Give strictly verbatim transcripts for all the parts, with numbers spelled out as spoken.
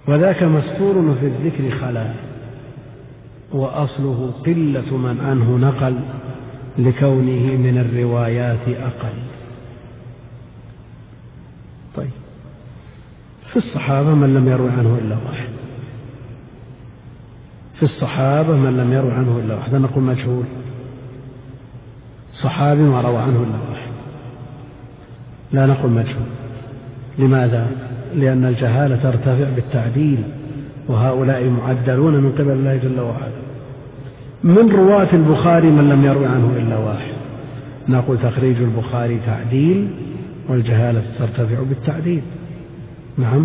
وذاك مستور في الذكر خلا، وأصله قلة من عنه نقل، لكونه من الروايات أقل. طيب، في الصحابة من لم يروي عنه إلا واحد، في الصحابة من لم يروي عنه إلا واحد، نقول مجهول، صحابي ما روى عنه إلا واحد، لا نقول مجهول. لماذا؟ لأن الجهالة ترتفع بالتعديل، وهؤلاء معدلون من قبل الله جل وعلا. من رواة البخاري من لم يروي عنه إلا واحد، نقول تخريج البخاري تعديل، والجهالة ترتفع بالتعديل. نعم.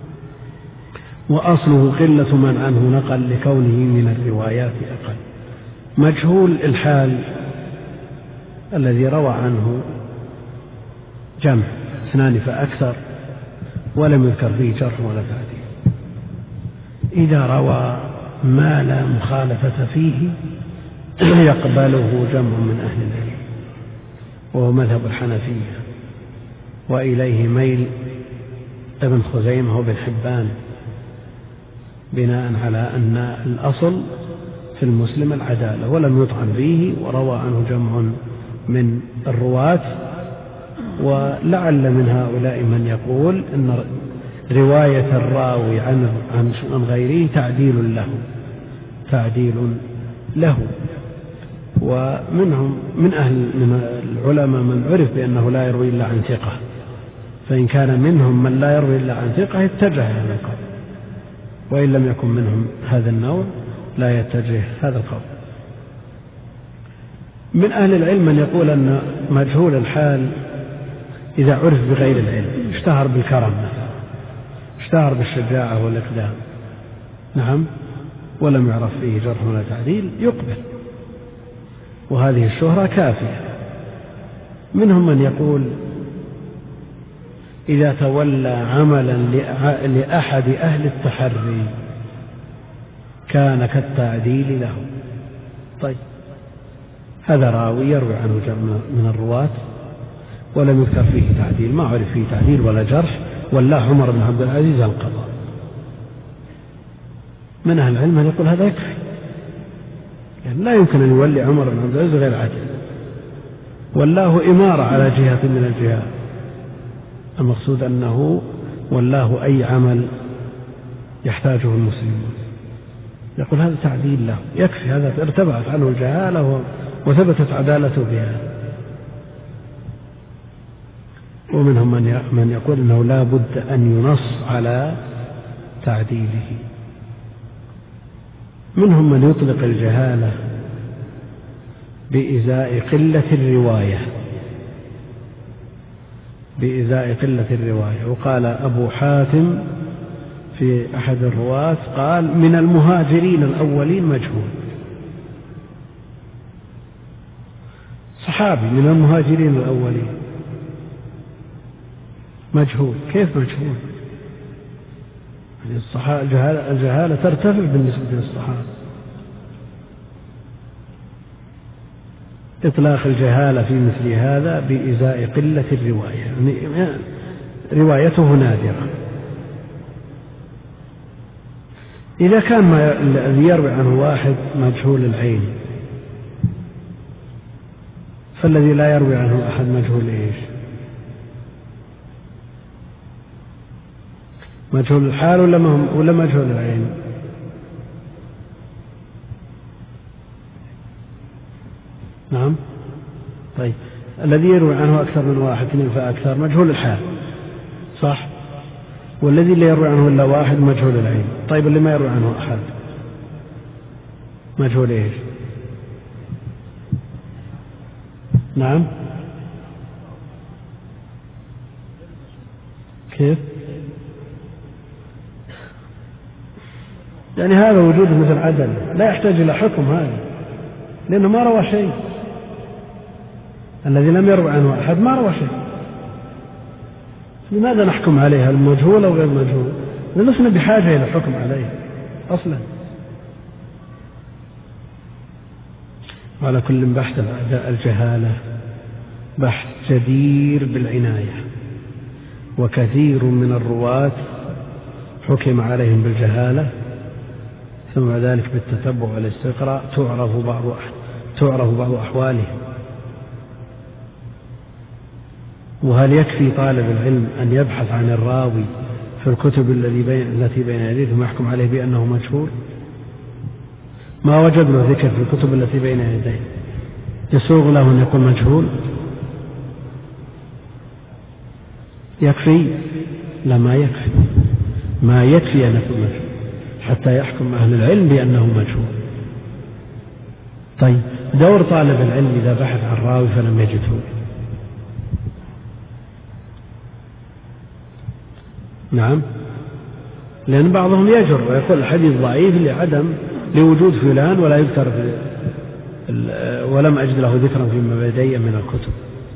وأصله قلة من عنه نقل، لكونه من الروايات أقل. مجهول الحال الذي روى عنه جمع اثنان فأكثر ولم يذكر فيه جرح ولا تعديل، إذا روى ما لا مخالفة فيه يقبله جمع من أهل العلم، وهو مذهب الحنفية، وإليه ميل ابن خزيمة وابن حبان، بناء على أن الأصل في المسلم العدالة، ولم يطعن فيه، وروى عنه جمع من الرواة. ولعل من هؤلاء من يقول أن رواية الراوي عن عن غيره تعديل له، تعديل له. ومنهم من أهل من العلماء من عرف بأنه لا يروي إلا عن ثقة، فإن كان منهم من لا يروي إلا عن ثقة اتجه هذا القول، وإن لم يكن منهم هذا النوع لا يتجه هذا القول. من أهل العلم من يقول أن مجهول الحال إذا عرف بغير العلم، اشتهر بالكرم مثلا، اشتهر بالشجاعة والإقدام، نعم، ولم يعرف فيه جرح ولا تعديل، يقبل، وهذه الشهرة كافية. منهم من يقول إذا تولى عملا لأحد أهل التحري كان كالتعديل له. طيب، هذا راوي يروي عنه جمع من الرواة ولم يذكر فيه تعديل، ما عرف فيه تعديل ولا جرح، ولا عمر بن عبد العزيز القضاء. من أهل العلم يقول هذا يكفي، يعني لا يمكن أن يولي عمر بن عبد العزيز غير عدل، والله إمارة على جهة من الجهات، المقصود أنه والله أي عمل يحتاجه المسلمون، يقول هذا تعديل له يكفي، هذا ارتفعت عنه الجهالة وثبتت عدالته بها. ومنهم من يقول أنه لا بد أن ينص على تعديله. منهم من يطلق الجهالة بإزاء قلة الرواية، بإزاء قلة الرواية. وقال أبو حاتم في أحد الرواة قال من المهاجرين الأولين مجهول، صحابي من المهاجرين الأولين مجهول. كيف مجهول؟ يعني الجهالة, الجهالة ترتفع بالنسبة للصحابة. إطلاق الجهالة في مثل هذا بإزاء قلة الرواية، يعني روايته نادرة. إذا كان الذي يروي عنه واحد مجهول العين، فالذي لا يروي عنه أحد مجهول إيش؟ مجهول الحال ولا ولا مجهول العين؟ نعم. طيب، الذي يروي عنه أكثر من واحد اثنين فأكثر مجهول الحال، صح؟ والذي لا يروي عنه إلا واحد مجهول العين. طيب، اللي ما يروي عنه أحد مجهول إيش؟ نعم. كيف؟ يعني هذا وجود مثل عدل لا يحتاج إلى حكم هذا، لأنه ما روى شيء. الذي لم يروي عنه أحد ما روى شيء، لماذا نحكم عليها المجهول أو غير مجهول؟ لسنا بحاجة إلى الحكم عليه أصلا. وعلى كل بحث الجهالة بحث جدير بالعناية، وكثير من الرواة حكم عليهم بالجهالة ثم ذلك بالتتبع والاستقراء تعرف بعض تعرف بعض أحوالهم. وهل يكفي طالب العلم أن يبحث عن الراوي في الكتب التي بين يديه ثم يحكم عليه بأنه مجهول؟ ما وجد له ذكر في الكتب التي بين يديه يسوغ له أن يقول مجهول؟ يكفي؟ لا، ما يكفي، ما يكفي أن يكون مجهول حتى يحكم أهل العلم بأنه مجهول. طيب، دور طالب العلم إذا بحث عن راوي فلم يجده. نعم، لأن بعضهم يجر ويقول الحديث ضعيف لعدم لوجود فلان ولا يذكر في ولم أجد له ذكرا فيما لدي من الكتب.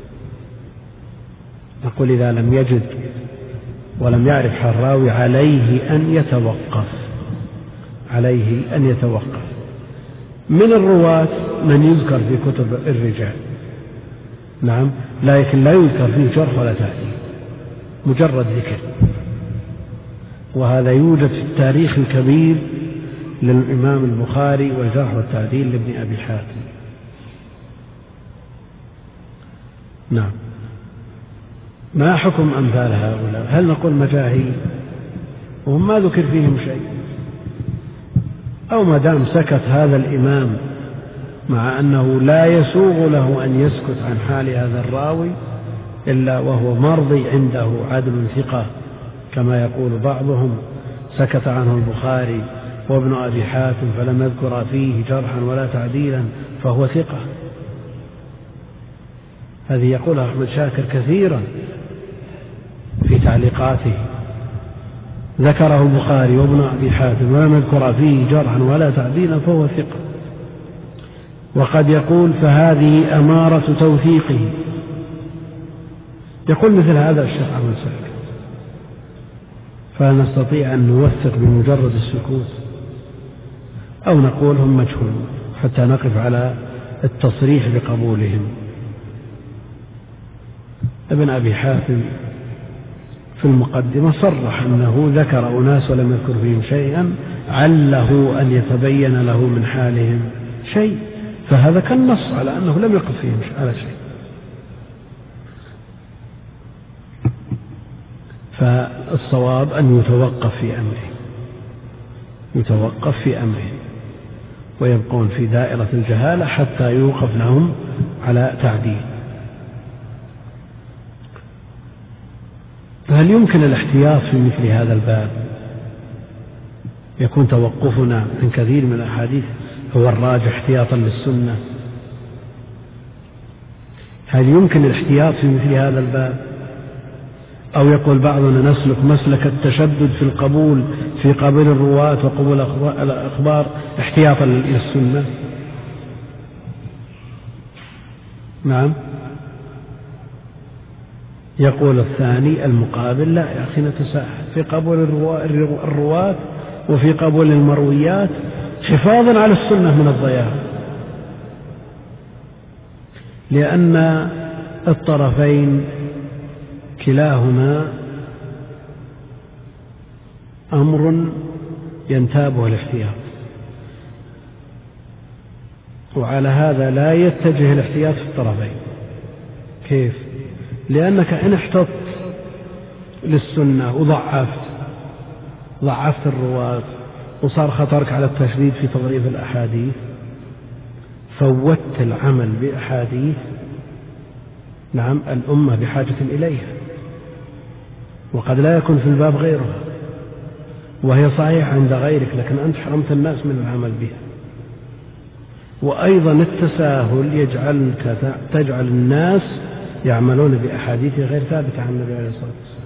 نقول إذا لم يجد ولم يعرف حال الراوي عليه أن يتوقف عليه أن يتوقف من الرواة من يذكر في كتب الرجال، نعم، لكن لا يذكر فيه جرح ولا تعديل، مجرد ذكر. وهذا يوجد في التاريخ الكبير للإمام البخاري والجرح والتعديل لابن أبي حاتم. نعم، ما حكم أمثال هؤلاء؟ هل نقول مجاهيل وهم ما ذكر فيهم شيء، أو ما دام سكت هذا الإمام مع أنه لا يسوغ له أن يسكت عن حال هذا الراوي إلا وهو مرضي عنده عدل ثقة كما يقول بعضهم، سكت عنه البخاري وابن أبي حاتم فلم يذكر فيه جرحا ولا تعديلا فهو ثقة. هذه يقولها أحمد شاكر كثيرا في تعليقاته، ذكره البخاري وابن أبي حاتم ولم يذكر فيه جرحا ولا تعديلا فهو ثقة. وقد يقول فهذه أمارة توثيقه، يقول مثل هذا الشيخ أحمد شاكر، فنستطيع أن نوثق بمجرد السكوت أو نقول هم مجهولون حتى نقف على التصريح بقبولهم. ابن أبي حاتم في المقدمة صرح أنه ذكر أناس ولم يذكر فيهم شيئا عله أن يتبين له من حالهم شيء، فهذا كالنص على أنه لم يقف فيهم على شيء. فالصواب أن يتوقف في أمره يتوقف في أمره ويبقون في دائرة الجهالة حتى يوقف لهم على تعديل. فهل يمكن الاحتياط في مثل هذا الباب؟ يكون توقفنا عن كثير من الأحاديث هو الراجح احتياطا للسنة. هل يمكن الاحتياط في مثل هذا الباب؟ أو يقول بعضنا نسلك مسلك التشدد في القبول في قبول الرواة وقبول الأخبار احتياطا للسنة؟ نعم، يقول الثاني المقابل لا يا أخي نتساهل في قبول الرواة وفي قبول المرويات حفاظا على السنة من الضياع، لأن الطرفين كلاهما أمر ينتابه الاحتياط، وعلى هذا لا يتجه الاحتياط في الطرفين. كيف؟ لأنك إن احتطت للسنة وضعفت ضعفت الرواة وصار خطرك على التشديد في تضعيف الأحاديث، فوت العمل بأحاديث نعم الأمة بحاجة إليها، وقد لا يكون في الباب غيرها وهي صحيحة عند غيرك لكن أنت حرمت الناس من العمل بها. وأيضا التساهل يجعلك تجعل الناس يعملون بأحاديث غير ثابتة عن النبي عليه الصلاة والسلام.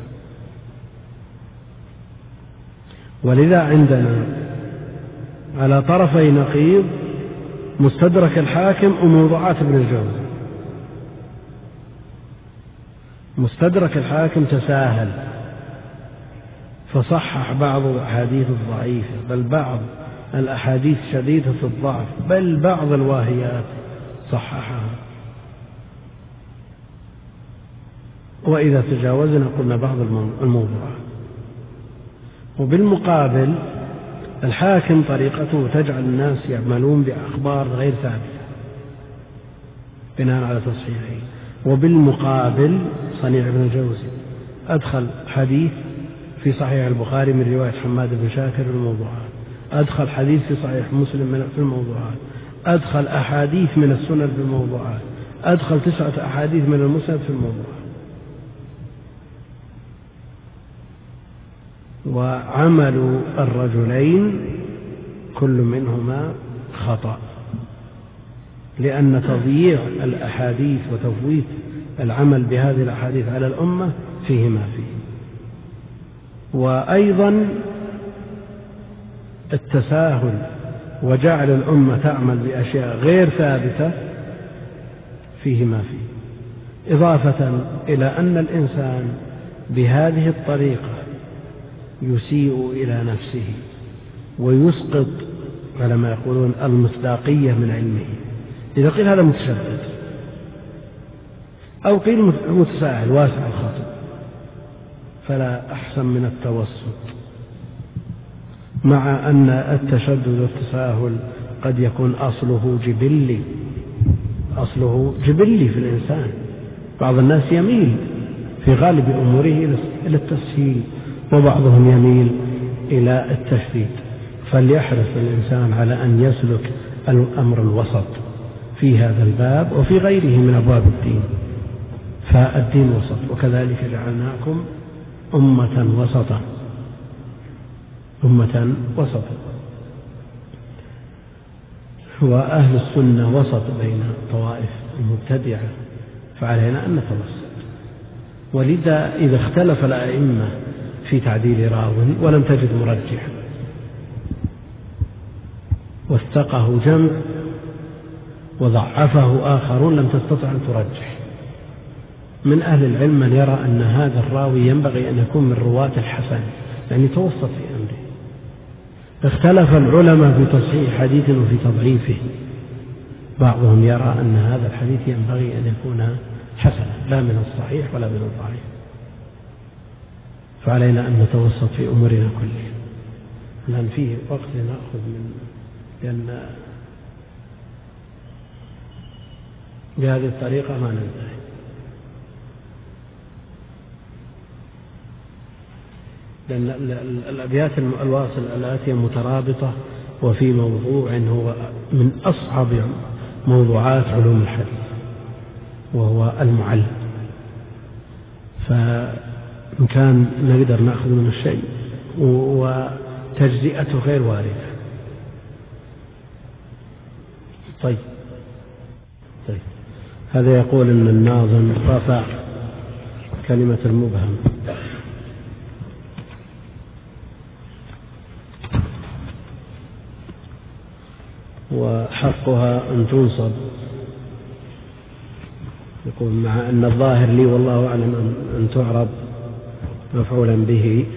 ولذا عندنا على طرفي نقيض مستدرك الحاكم وموضوعات ابن الجوزي. مستدرك الحاكم تساهل فصحح بعض الأحاديث الضعيفة، بل بعض الأحاديث شديدة الضعف، بل بعض الواهيات صححها. وإذا تجاوزنا قلنا بعض الموضوعات. وبالمقابل الحاكم طريقته تجعل الناس يعملون بأخبار غير ثابتة بناء على تصحيحه. وبالمقابل صنيع بن الجوزي أدخل حديث في صحيح البخاري من رواية حماد بن شاكر في الموضوعات، أدخل حديث في صحيح مسلم في الموضوعات، أدخل أحاديث من السنن في الموضوعات، أدخل تسعة أحاديث من المسند في الموضوعات. وعمل الرجلين كل منهما خطأ، لأن تضييع الأحاديث وتفويت العمل بهذه الأحاديث على الأمة فيه ما فيه. وأيضا التساهل وجعل الأمة تعمل بأشياء غير ثابتة فيه ما فيه، إضافة إلى أن الإنسان بهذه الطريقة يسيء إلى نفسه ويسقط على ما يقولون المصداقية من علمه. إذا قيل هذا متشدد أو قيل متساهل واسع الخطأ، فلا أحسن من التوسط، مع أن التشدد والتساهل قد يكون أصله جبلي، أصله جبلي في الإنسان. بعض الناس يميل في غالب أموره إلى التسهيل، وبعضهم يميل إلى التشديد. فليحرص الإنسان على أن يسلك الأمر الوسط في هذا الباب وفي غيره من أبواب الدين، فالدين وسط. وكذلك جعلناكم أمة وسطا، أمة وسطا. وأهل السنة وسط بين طوائف المبتدعة، فعلينا أن نتوسط. ولذا إذا اختلف الأئمة في تعديل راو ولم تجد مرجحا واثقه جمع وضعفه آخرون لم تستطع أن ترجح. من أهل العلم من يرى أن هذا الراوي ينبغي أن يكون من رواة الحسن، يعني توسط في أمره. اختلف العلماء في تصحيح حديث وفي تضعيفه، بعضهم يرى أن هذا الحديث ينبغي أن يكون حسنا لا من الصحيح ولا من الضعيف. فعلينا أن نتوسط في أمورنا كلها. لأن فيه وقت نأخذ من لأن بهذه الطريقة ما ننتهي. لأن الأبيات الواصل الآتية مترابطة وفي موضوع هو من أصعب موضوعات علوم الحديث وهو المعل، فإن كان نقدر نأخذ من الشيء وتجزئته غير واردة. طيب طيب هذا يقول أن الناظم رفع كلمة المبهم وحقها أن تنصب، يقول مع أن الظاهر لي والله أعلم أن تعرب مفعولا به.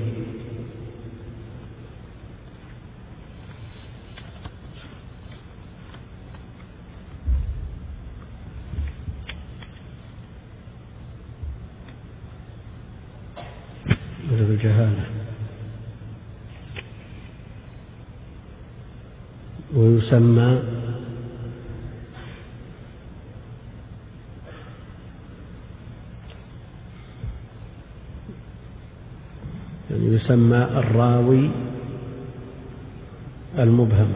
الجهالة ويسمى يعني يسمى الراوي المبهم.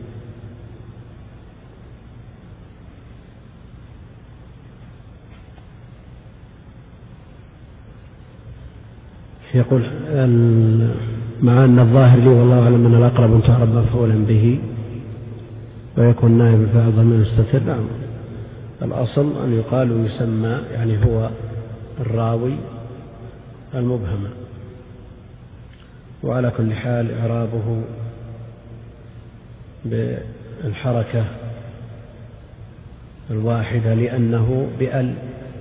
يقول مع أن الظاهر لي والله أعلم أن الأقرب أن تعرب مفعولا به ويكون نائب الفاعل ضمير مستتر. نعم، الأصل أن يقال ويسمى يعني هو الراوي المبهم. وعلى كل حال إعرابه بالحركة الواحدة لأنه بأل،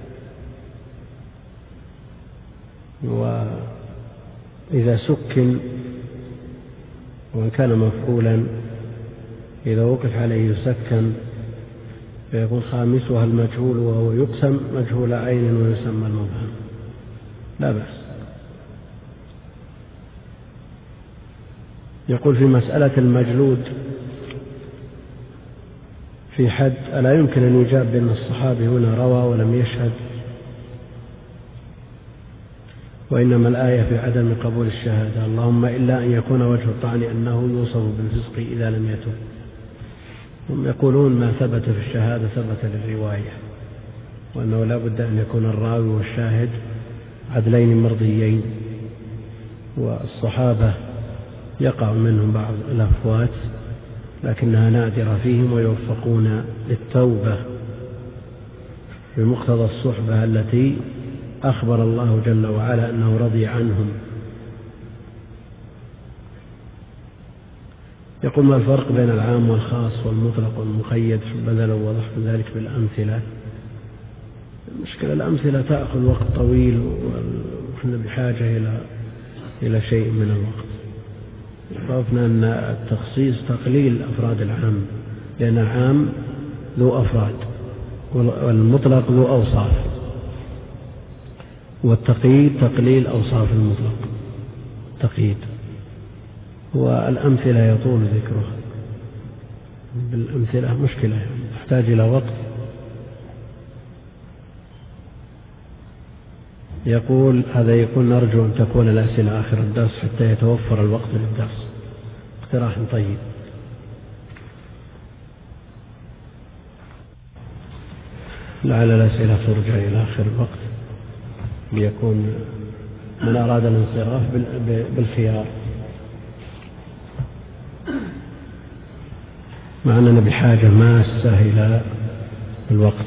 وإذا سكن وإن كان مفعولا إذا وقف عليه يسكن فيكون خامسها المجهول وهو يقسم مجهول عين ويسمى المبهم، لا بأس. يقول في مسألة المجلود في حد ألا يمكن أن يجاب بأن الصحابي هنا روى ولم يشهد، وإنما الآية في عدم قبول الشهادة، اللهم إلا أن يكون وجه الطعن أنه يوصف بالفسق إذا لم يتب. هم يقولون ما ثبت في الشهادة ثبت للرواية، وأنه لا بد أن يكون الراوي والشاهد عدلين مرضيين، والصحابة يقع منهم بعض الأفوات لكنها نادرة فيهم ويوفقون للتوبة بمقتضى الصحبة التي أخبر الله جل وعلا أنه رضي عنهم. يقول ما الفرق بين العام والخاص والمطلق والمقيد؟ بذل وضح ذلك بالأمثلة. المشكلة الأمثلة تأخذ وقت طويل ونحن بحاجة إلى إلى شيء من الوقت. عرفنا أن التخصيص تقليل أفراد العام، لأن العام ذو أفراد والمطلق ذو أوصاف، والتقييد تقليل أوصاف المطلق تقييد. والأمثلة يطول ذكرها، بالأمثلة مشكلة تحتاج إلى وقت. يقول هذا يقول نرجو أن تكون الأسئلة آخر الدرس حتى يتوفر الوقت للدرس. اقتراح طيب. لعل الأسئلة ترجع إلى آخر الوقت ليكون من أراد الانصراف بالخيار، مع أننا بحاجة ماسة إلى الوقت.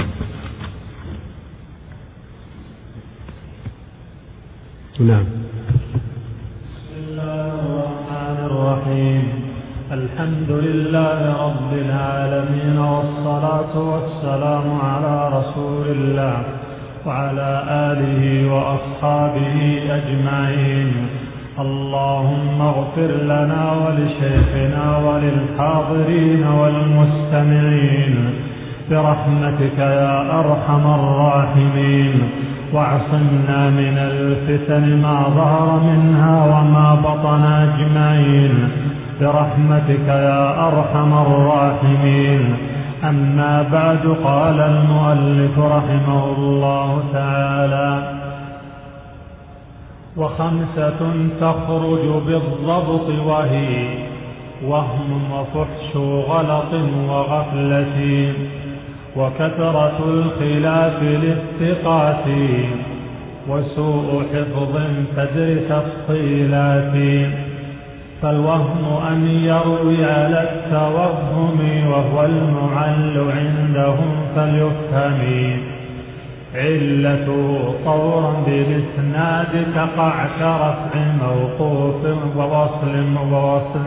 نعم. بسم الله الرحمن الرحيم. الحمد لله رب العالمين، والصلاة والسلام على رسول الله وعلى آله وأصحابه أجمعين. اللهم اغفر لنا ولشيخنا وللحاضرين والمستمعين برحمتك يا أرحم الراحمين، واعصمنا من الفتن ما ظهر منها وما بطن أجمعين برحمتك يا أرحم الراحمين. أما بعد، قال المؤلف رحمه الله تعالى: وخمسة تخرج بالضبط وهي وهم وفحش غلط وغفلة وكثرة الخلاف للثقات وسوء حفظ تدري تفصيلات. فالوهم أن يروي على التوهم وهو المعل عندهم فليفهم. علته طورا بالإسناد كقع كرفع موقوف ووصل ووصل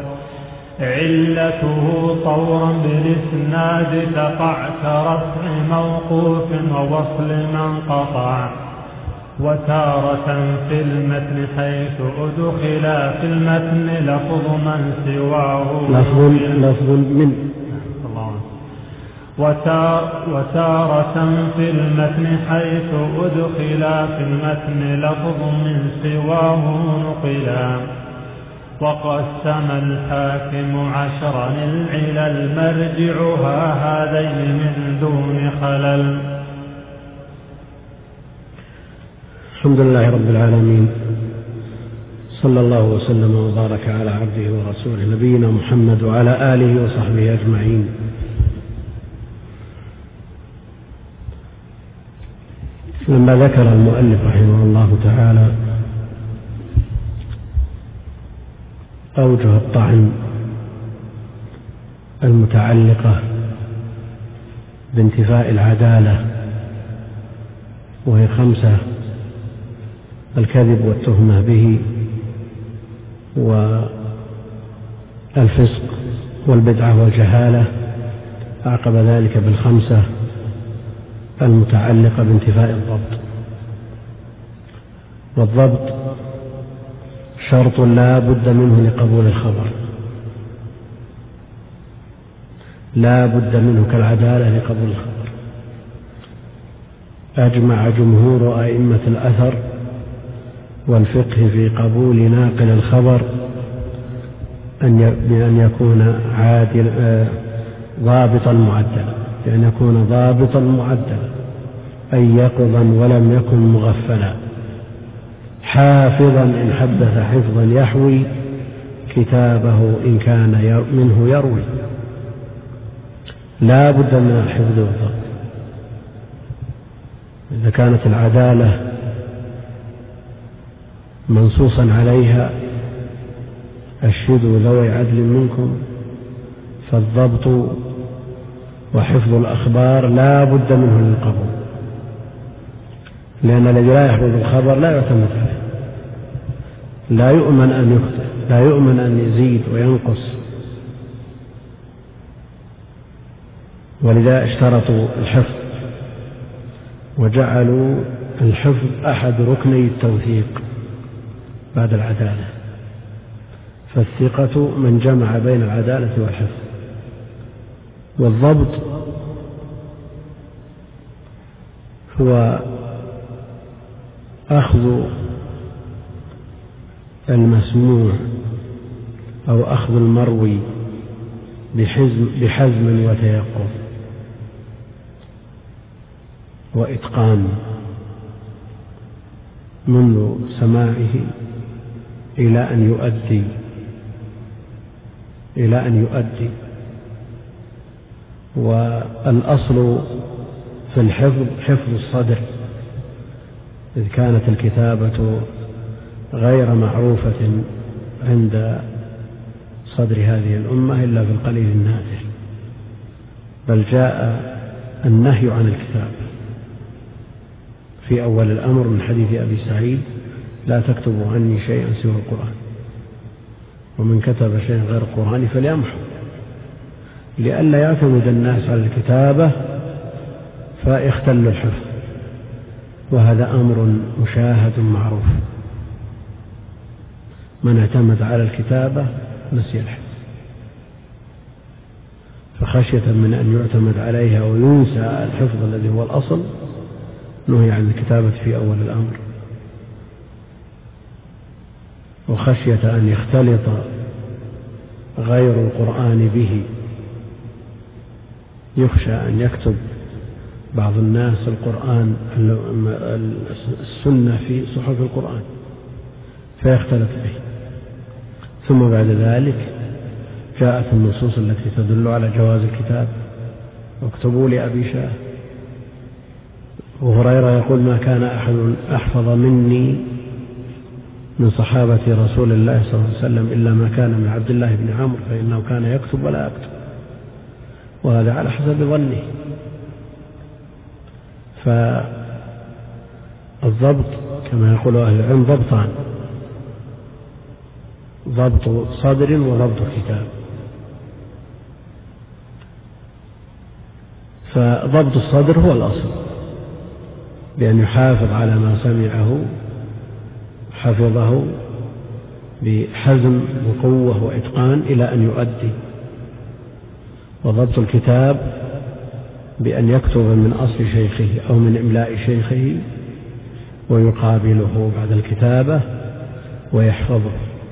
علته طورا بالإسناد كقع كرفع موقوف ووصل من قطع. وتارة في المتن حيث أدخل في المتن لفظ من سواه لفظ, لفظ من وتارة في المتن حيث أدخل في المتن لفظ من سواه نقلا. وقسم الحاكم عشرا العلل مرجعها هذين من دون خلل. الحمد لله رب العالمين، صلى الله وسلم وبارك على عبده ورسوله نبينا محمد وعلى آله وصحبه أجمعين. لما ذكر المؤلف رحمه الله تعالى أوجه الطعن المتعلقة بانتفاء العدالة، وهي خمسة: الكذب والتهمة به، والفسق والبدعة والجهالة، أعقب ذلك بالخمسة المتعلقة بانتفاء الضبط. والضبط شرط لا بد منه لقبول الخبر، لا بد منه كالعدالة لقبول الخبر. أجمع جمهور أئمة الأثر والفقه في قبول ناقل الخبر بأن يكون عادل ضابطا معدلا، بأن يكون ضابطا معدلا أي يقظا ولم يكن مغفلا، حافظا إن حدث حفظا يحوي كتابه إن كان منه يروي. لا بد من الحفظ والضبط. إذا كانت العدالة منصوصا عليها أشهدوا ذوي عدل منكم، فالضبط وحفظ الأخبار لا بد منه للقبول، لأن الذي لا يحفظ الخبر لا يعتمد عليه، لا يؤمن أن يخطئ، لا يؤمن أن يزيد وينقص. ولذا اشترطوا الحفظ وجعلوا الحفظ أحد ركني التوثيق بعد العدالة، فالثقة من جمع بين العدالة والحفظ. والضبط هو أخذ المسموع أو أخذ المروي بحزم, بحزم وتيقظ وإتقان منذ سماعه إلى أن يؤدي إلى أن يؤدي والأصل في الحفظ حفظ الصدر، إذ كانت الكتابة غير معروفة عند صدر هذه الأمة إلا في القليل النادر، بل جاء النهي عن الكتابة في أول الأمر من حديث أبي سعيد: لا تكتبوا عني شيئا سوى القرآن، ومن كتب شيئا غير القرآن فليمحو، لئلا يعتمد الناس على الكتابة فيختل الحفظ، وهذا أمر مشاهد معروف. من اعتمد على الكتابة نسي الحفظ، فخشية من أن يعتمد عليها وينسى الحفظ الذي هو الأصل نهي عن الكتابة في أول الأمر، وخشية أن يختلط غير القرآن به، يخشى أن يكتب بعض الناس القرآن السنة في صحف القرآن فيختلط به. ثم بعد ذلك جاءت النصوص التي تدل على جواز الكتاب: واكتبوا لأبي شاه. وهريرة يقول: ما كان أحد أحفظ مني من صحابة رسول الله صلى الله عليه وسلم إلا ما كان من عبد الله بن عمرو فإنه كان يكتب ولا يكتب، وهذا على حسب ظنه. فالضبط كما يقول أهل العلم ضبطان: ضبط صدر وضبط كتاب. فضبط الصدر هو الأصل، بأن يحافظ على ما سمعه، حفظه بحزم وقوة وإتقان إلى أن يؤدي. وضبط الكتاب بأن يكتب من أصل شيخه أو من إملاء شيخه ويقابله بعد الكتابة ويحفظه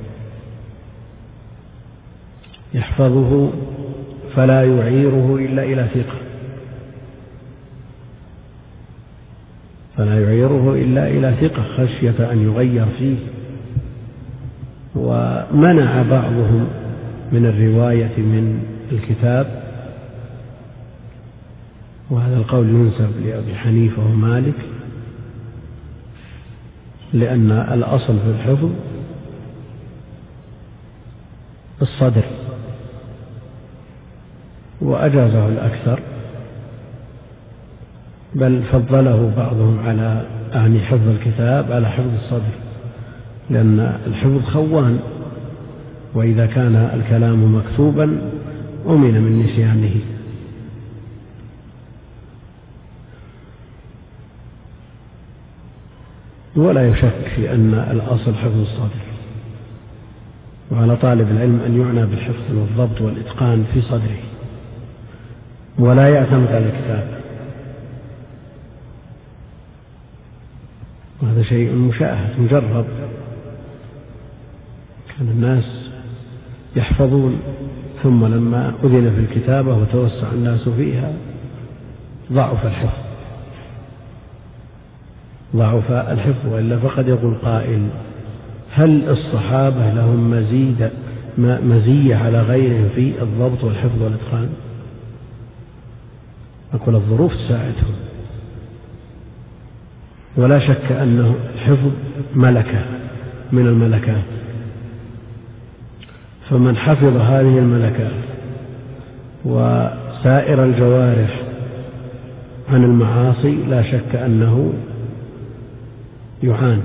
يحفظه فلا يعيره إلا إلى ثقة فلا يعيره إلا إلى ثقة خشية أن يغير فيه. ومنع بعضهم من الرواية من الكتاب، وهذا القول ينسب لأبي حنيفة ومالك، لأن الأصل في الحفظ الصدر، وأجازه الأكثر، بل فضله بعضهم على أعني حفظ الكتاب على حفظ الصدر، لأن الحفظ خوان، وإذا كان الكلام مكتوبا أمن من نسيانه. ولا يشك في أن الأصل حفظ الصدر، وعلى طالب العلم أن يعنى بالحفظ والضبط والإتقان في صدره، ولا يعتمد على الكتاب، وهذا شيء مشاهد مجرب. كان الناس يحفظون، ثم لما أذن في الكتابة وتوسع الناس فيها ضعف الحفظ ضعف الحفظ وإلا فقد يقول قائل: هل الصحابة لهم مزيد مزية على غيرهم في الضبط والحفظ والإتقان؟ أقول الظروف تساعدهم، ولا شك أنه الحفظ ملكة من الملكات، فمن حفظ هذه الملكات وسائر الجوارح عن المعاصي لا شك أنه يعان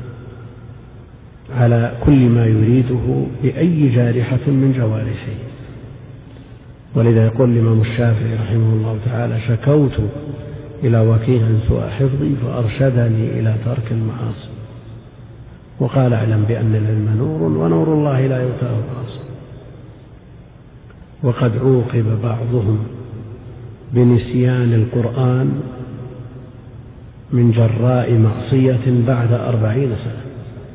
على كل ما يريده بأي جارحة من جوارحه. ولذا يقول الإمام الشافعي رحمه الله تعالى: شكوت إلى وكيع سوء حفظي فأرشدني إلى ترك المعاصي، وقال: اعلم بأن العلم نور ونور الله لا يؤتاه قاصر. وقد عوقب بعضهم بنسيان القرآن من جراء معصية بعد أربعين سنة.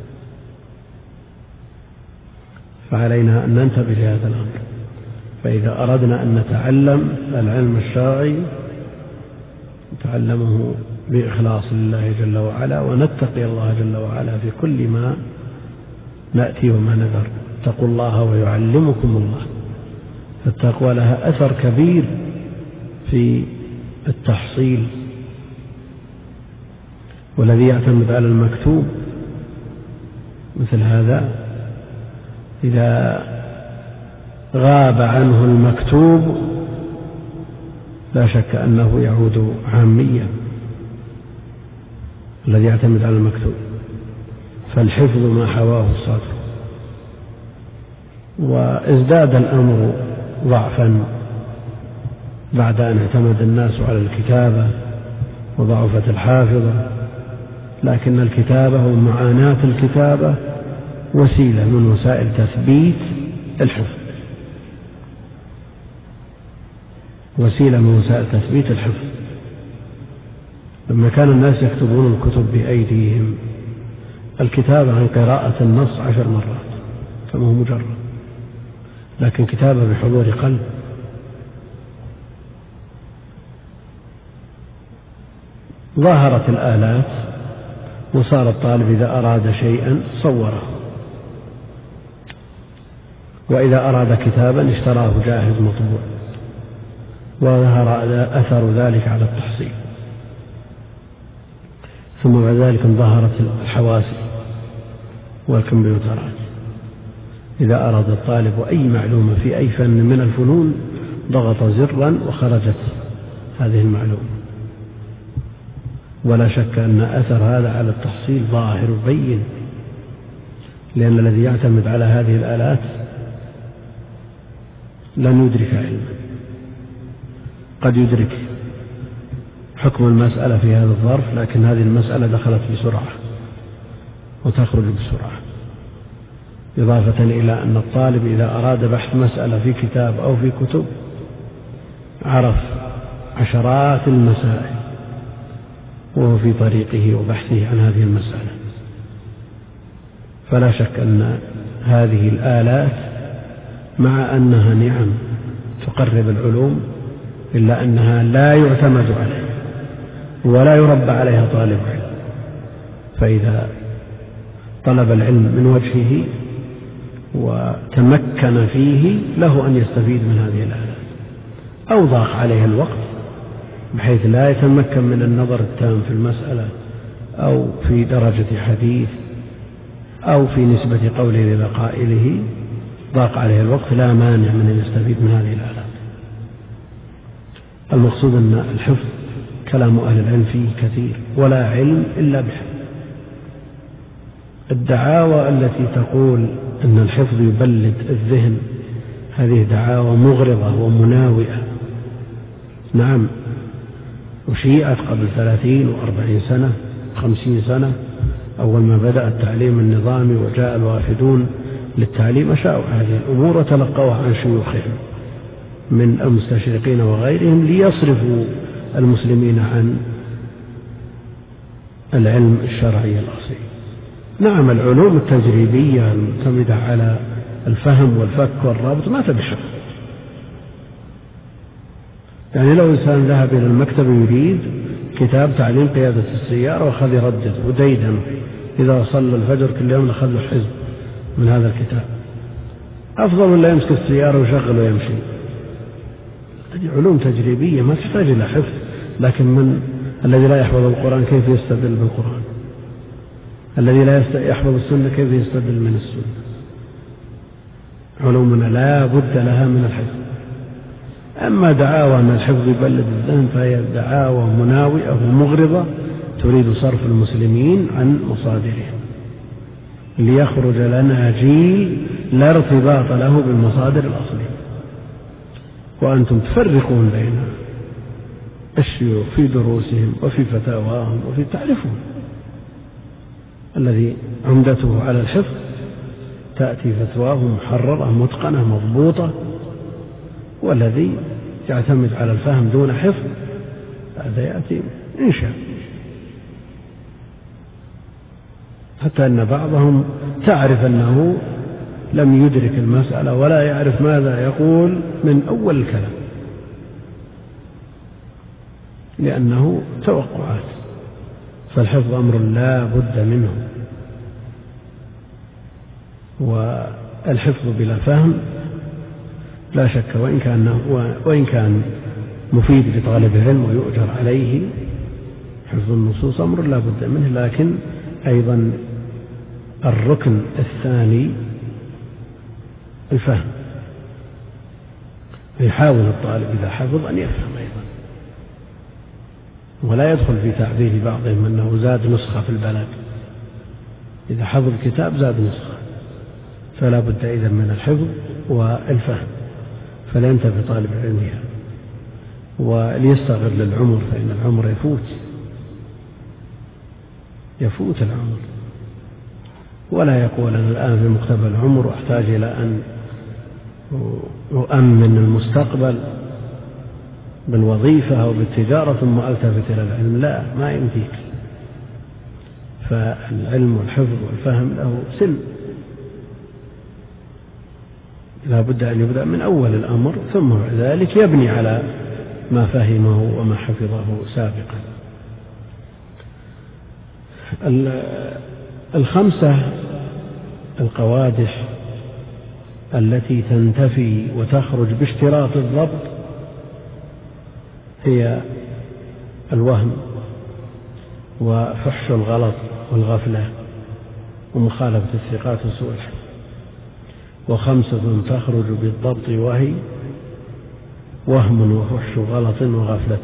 فعلينا أن ننتبه لهذا الأمر. فإذا أردنا أن نتعلم العلم الشرعي نتعلمه بإخلاص لله جل وعلا، ونتقي الله جل وعلا في كل ما نأتي وما نذر. اتقوا الله ويعلمكم الله. التقوى لها أثر كبير في التحصيل، والذي يعتمد على المكتوب مثل هذا إذا غاب عنه المكتوب لا شك أنه يعود عاميا، الذي يعتمد على المكتوب. فالحفظ ما حواه الصدر. وازداد الأمر ضعفا بعد أن اعتمد الناس على الكتابة وضعفت الحافظة، لكن الكتابة ومعاناة الكتابة وسيلة من وسائل تثبيت الحفظ، وسيلة من وسائل تثبيت الحفظ. لما كان الناس يكتبون الكتب بأيديهم، الكتابة عن قراءة النص عشر مرات فما هو مجرد، لكن كتابة بحضور قلب. ظاهرت الآلات وصار الطالب إذا أراد شيئا صوره، وإذا أراد كتابا اشتراه جاهز مطبوع، وظهر أثر ذلك على التحصيل. ثم بعد ذلك ظهرت الحواسب والكمبيوترات. إذا أراد الطالب أي معلومة في أي فن من الفنون ضغط زرا وخرجت هذه المعلومة. ولا شك أن أثر هذا على التحصيل ظاهر بين، لأن الذي يعتمد على هذه الآلات لن يدرك علما. قد يدرك حكم المسألة في هذا الظرف، لكن هذه المسألة دخلت بسرعة وتخرج بسرعة. إضافة إلى أن الطالب إذا أراد بحث مسألة في كتاب أو في كتب عرف عشرات المسائل وهو في طريقه وبحثه عن هذه المسألة. فلا شك أن هذه الآلات مع أنها نعم تقرب العلوم، إلا أنها لا يعتمد عليها ولا يربى عليها طالب علم. فإذا طلب العلم من وجهه وتمكن فيه له أن يستفيد من هذه الآلات، أو ضاق عليه الوقت بحيث لا يتمكن من النظر التام في المسألة أو في درجة حديث أو في نسبة قوله إلى قائله، ضاق عليه الوقت لا مانع من أن يستفيد من هذه الآلات. المقصود أن الحفظ كلام أهل العلم فيه كثير، ولا علم إلا بحفظ. الدعاوى التي تقول أن الحفظ يبلد الذهن هذه دعاوى مغرضة ومناوئة. نعم، وشيعت قبل ثلاثين وأربعين سنة خمسين سنة، أول ما بدأ التعليم النظامي وجاء الوافدون للتعليم أشاءوا هذه الأمور وتلقوها عن شيوخهم من المستشرقين وغيرهم ليصرفوا المسلمين عن العلم الشرعي الأصيل. نعم، العلوم التجريبية المعتمدة على الفهم والفك والرابط ما تبي حفظ. يعني لو إنسان ذهب إلى المكتب يريد كتاب تعليم قيادة السيارة وأخذ يردد وديدن، إذا صلى الفجر كل يوم أخذ له حزب من هذا الكتاب، أفضل من لا يمسك السيارة ويشغل ويمشي. هذه علوم تجريبية ما تحتاج إلى حفظ. لكن من الذي لا يحفظ القرآن كيف يستدل بالقرآن؟ الذي لا يحفظ السنة كيف يستدل من السنة؟ علومنا لا بد لها من الحفظ. أما دعاوى أن الحفظ يبلد الذهن فهي دعاوى مناوئة ومغرضة تريد صرف المسلمين عن مصادرهم ليخرج لنا جيل لا ارتباط له بالمصادر الأصلية. وأنتم تفرقون بين الشيوخ في دروسهم وفي فتاواهم وفي تعرفون الذي عمدته على الحفظ تأتي فتواه محررة متقنة مضبوطة، والذي يعتمد على الفهم دون حفظ هذا يأتي إنشاء. حتى أن بعضهم تعرف أنه لم يدرك المسألة ولا يعرف ماذا يقول من أول الكلام، لأنه توقعات. فالحفظ أمر لا بد منه، والحفظ بلا فهم لا شك وإن كان, وإن كان مفيد لطالب العلم ويؤجر عليه، حفظ النصوص أمر لا بد منه. لكن أيضا الركن الثاني الفهم، يحاول الطالب إذا حفظ أن يفهم أيضا، ولا يدخل في تعبير بعضهم أنه زاد نسخة في البلد. إذا حفظ الكتاب زاد نسخة، فلا بد إذن من الحفظ والفهم، فلا ينتفي طالب علمها وليستغل العمر، فإن العمر يفوت يفوت العمر، ولا يقول أنا الآن في مقتبل العمر وأحتاج إلى أن أؤمن المستقبل بالوظيفة أو بالتجارة ثم ألتفت إلى العلم. لا، ما يمديك. فالعلم والحفظ والفهم له سن، لا بد أن يبدأ من أول الأمر ثم بعد ذلك يبني على ما فهمه وما حفظه سابقا. الخمسة القوادح التي تنتفي وتخرج باشتراط الضبط هي الوهم وفحش الغلط والغفلة ومخالفة الثقات وسوء الحفظ. وخمسة تخرج بالضبط وهي وهم وفحش غلط وغفلة.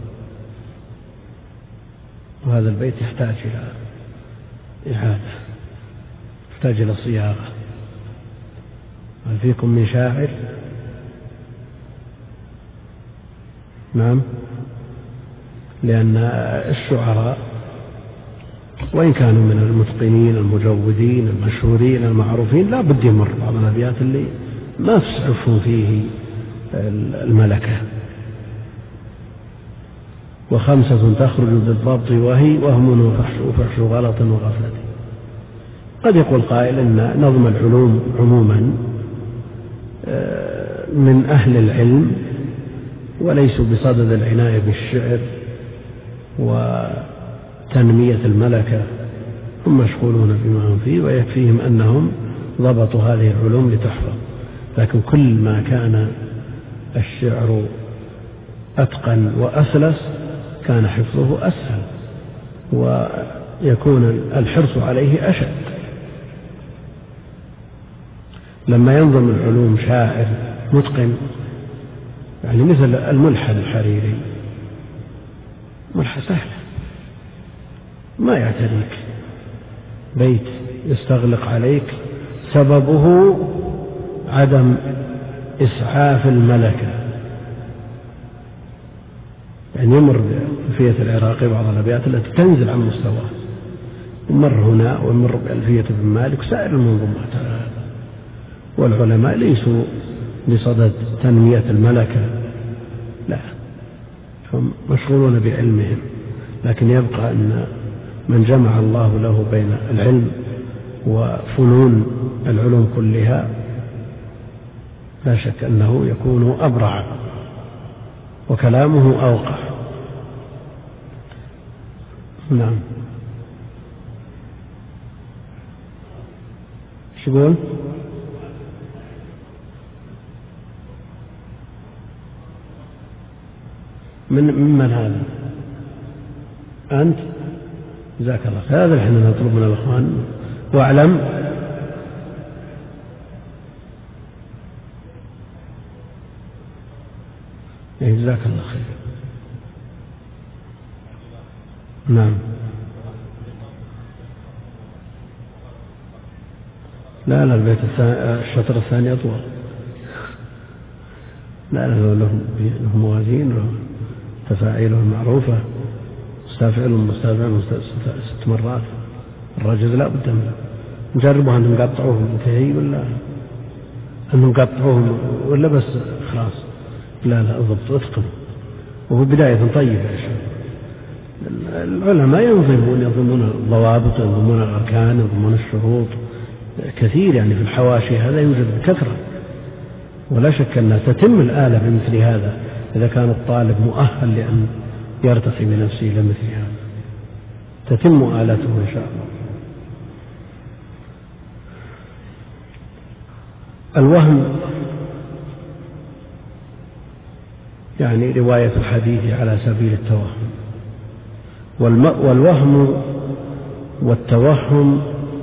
وهذا البيت يحتاج إلى إعادة، يحتاج إلى صياغة. هل فيكم من شاعر؟ نعم، لأن الشعراء وإن كانوا من المتقنين المجودين المشهورين المعروفين لا بد يمر بعض الأبيات اللي ما تسعفهم فيه الملكة. وخمسة تخرج بالضبط وهي وهم وفحش غلط وغفلة. قد يقول قائل إن نظم العلوم عموما من أهل العلم وليسوا بصدد العناية بالشعر وتنمية الملكة، هم مشغولون بما هم فيه ويكفيهم أنهم ضبطوا هذه العلوم لتحفظ. لكن كل ما كان الشعر أتقن وأسلس كان حفظه أسهل ويكون الحرص عليه أشد. لما ينظم العلوم شاعر متقن، يعني مثل الملحن الحريري، ملحن سهل ما يعتريك بيت يستغلق عليك سببه عدم إسعاف الملكة. يعني يمر بألفية العراقي بعض الأبيات التي تنزل عن مستواه، ومر هنا ويمر بألفية ابن مالك وسائر المنظومات على هذا. والعلماء ليسوا بصدد تنمية الملكة، لا، هم مشغولون بعلمهم. لكن يبقى أن من جمع الله له بين العلم وفنون العلوم كلها لا شك أنه يكون أبرع وكلامه أوقع. نعم. شو يقول؟ من ممن هذا؟ أنت؟ جزاك الله خير. هذا احنا نطلب من الأخوان. واعلم جزاك الله خير. نعم. لا لا البيت الشطر الثاني أطول. لا لا له موازين له تفاعيله المعروفة، مستفعل مستفعل ست مرات. الرجل لا بد منه. نجربوا أنهم قطعوهم انتهي ولا أنهم قطعوهم ولا بس خلاص؟ لا لا ضبط اتقن. وهو بداية طيبة يا شيخ. العلماء ينظمون ينظمون الضوابط، ينظمون الأركان، ينظمون الشروط كثير يعني في الحواشي. هذا يوجد بكثرة، ولا شك أنها تتم الآلة بمثل هذا إذا كان الطالب مؤهل لأن يرتقي بنفسه إلى مثل هذا، تتم آلته إن شاء الله. الوهم يعني رواية الحديث على سبيل التوهم، والوهم والتوهم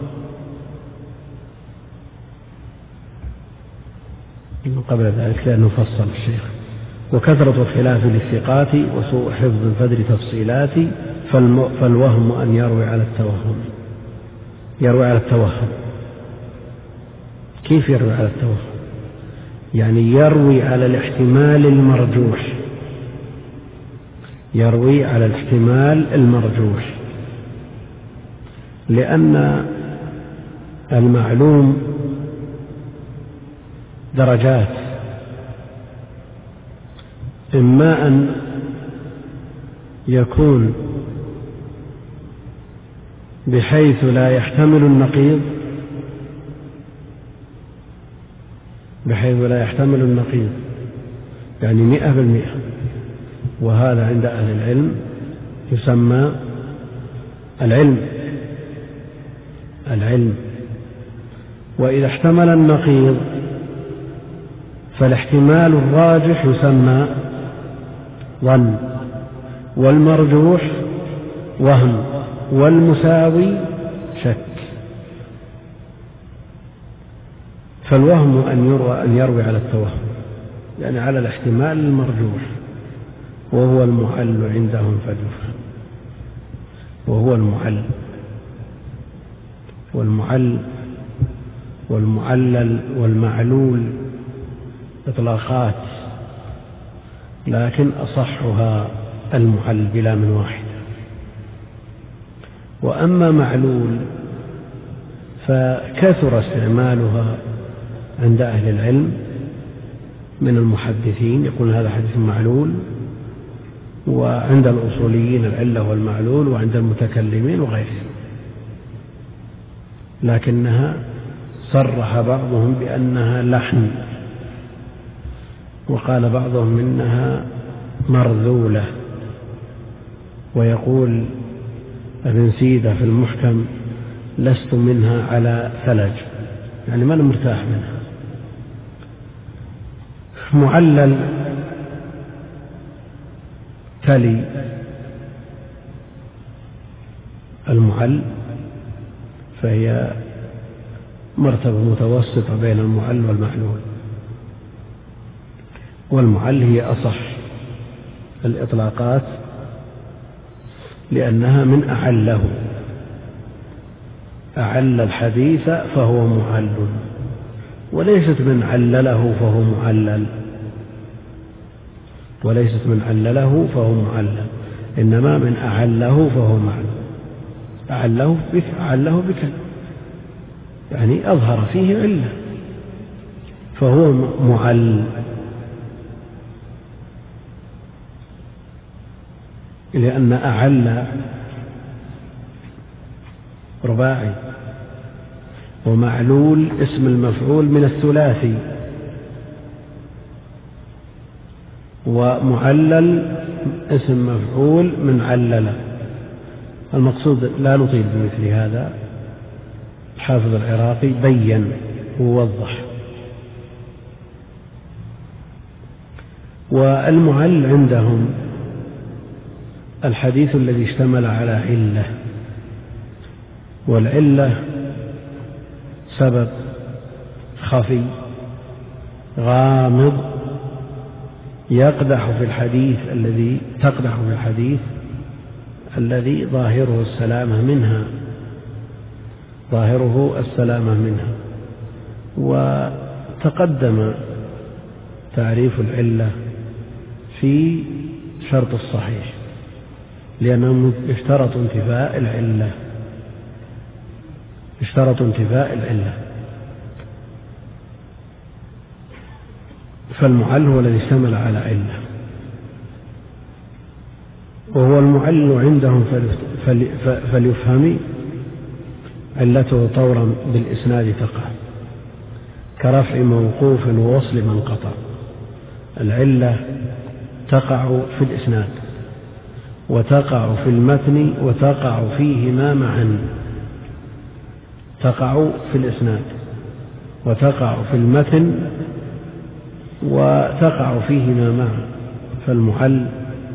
قبل ذلك لأنه فصل الشيخ: وكثرة خلاف للثقات وسوء حفظ الفدر تفصيلات، فالوهم أن يروي على التوهم. يروي على التوهم. كيف يروي على التوهم؟ يعني يروي على الاحتمال المرجوح. يروي على الاحتمال المرجوح، لأن المعلوم درجات، إما أن يكون بحيث لا يحتمل النقيض، بحيث لا يحتمل النقيض يعني مئة بالمئة، وهذا عند أهل العلم يسمى العلم العلم وإذا احتمل النقيض فالاحتمال الراجح يسمى ظن، والمرجوح وهم، والمساوي شك. فالوهم أن يروى أن يروي على التوهم، يعني على الاحتمال المرجوح، وهو المعل عندهم فليفهم. وهو المعل والمعل والمعلل والمعلول إطلاقات، لكن أصحها المعل بلا من واحد. وأما معلول فكثر استعمالها عند أهل العلم من المحدثين، يقول هذا حديث معلول، وعند الأصوليين العلة والمعلول، وعند المتكلمين وغيرهم. لكنها صرح بعضهم بأنها لحن، وقال بعضهم إنها مرذولة. ويقول ابن سيدة في المحكم: لست منها على ثلج، يعني ما أنا مرتاح منها. معلل تلي المعل، فهي مرتبة متوسطة بين المعل والمعلول، والمعل هي أصح الإطلاقات لأنها من أعله. أعل الحديث فهو معل، وليست من علله فهو معلل، وليست من علله فهو معلل، إنما من أعله فهو معلل. أعله بك أعله بك يعني أظهر فيه علة، فهو معل. لأن أعل رباعي، ومعلول اسم المفعول من الثلاثي، ومعلل اسم مفعول من علل. المقصود لا نطيل بمثل هذا، الحافظ العراقي بين ووضح. والمعل عندهم الحديث الذي اشتمل على علة، والعلة سبب خفي غامض يقدح في الحديث الذي تقدح في الحديث الذي ظاهره السلامة منها ظاهره السلامة منها وتقدم تعريف العلة في شرط الصحيح، لأنهم اشترطوا انتفاء العلة اشترطوا انتفاء العلة فالمعل هو الذي اشتمل على علة، وهو المعل عندهم فليفهم علته طورا بالإسناد تقع، كرفع موقوف ووصل من قطع. العلة تقع في الإسناد وتقع في المتن وتقع فيهما معا، تقع في الإسناد وتقع في المتن وتقع فيهما معا. فالمعل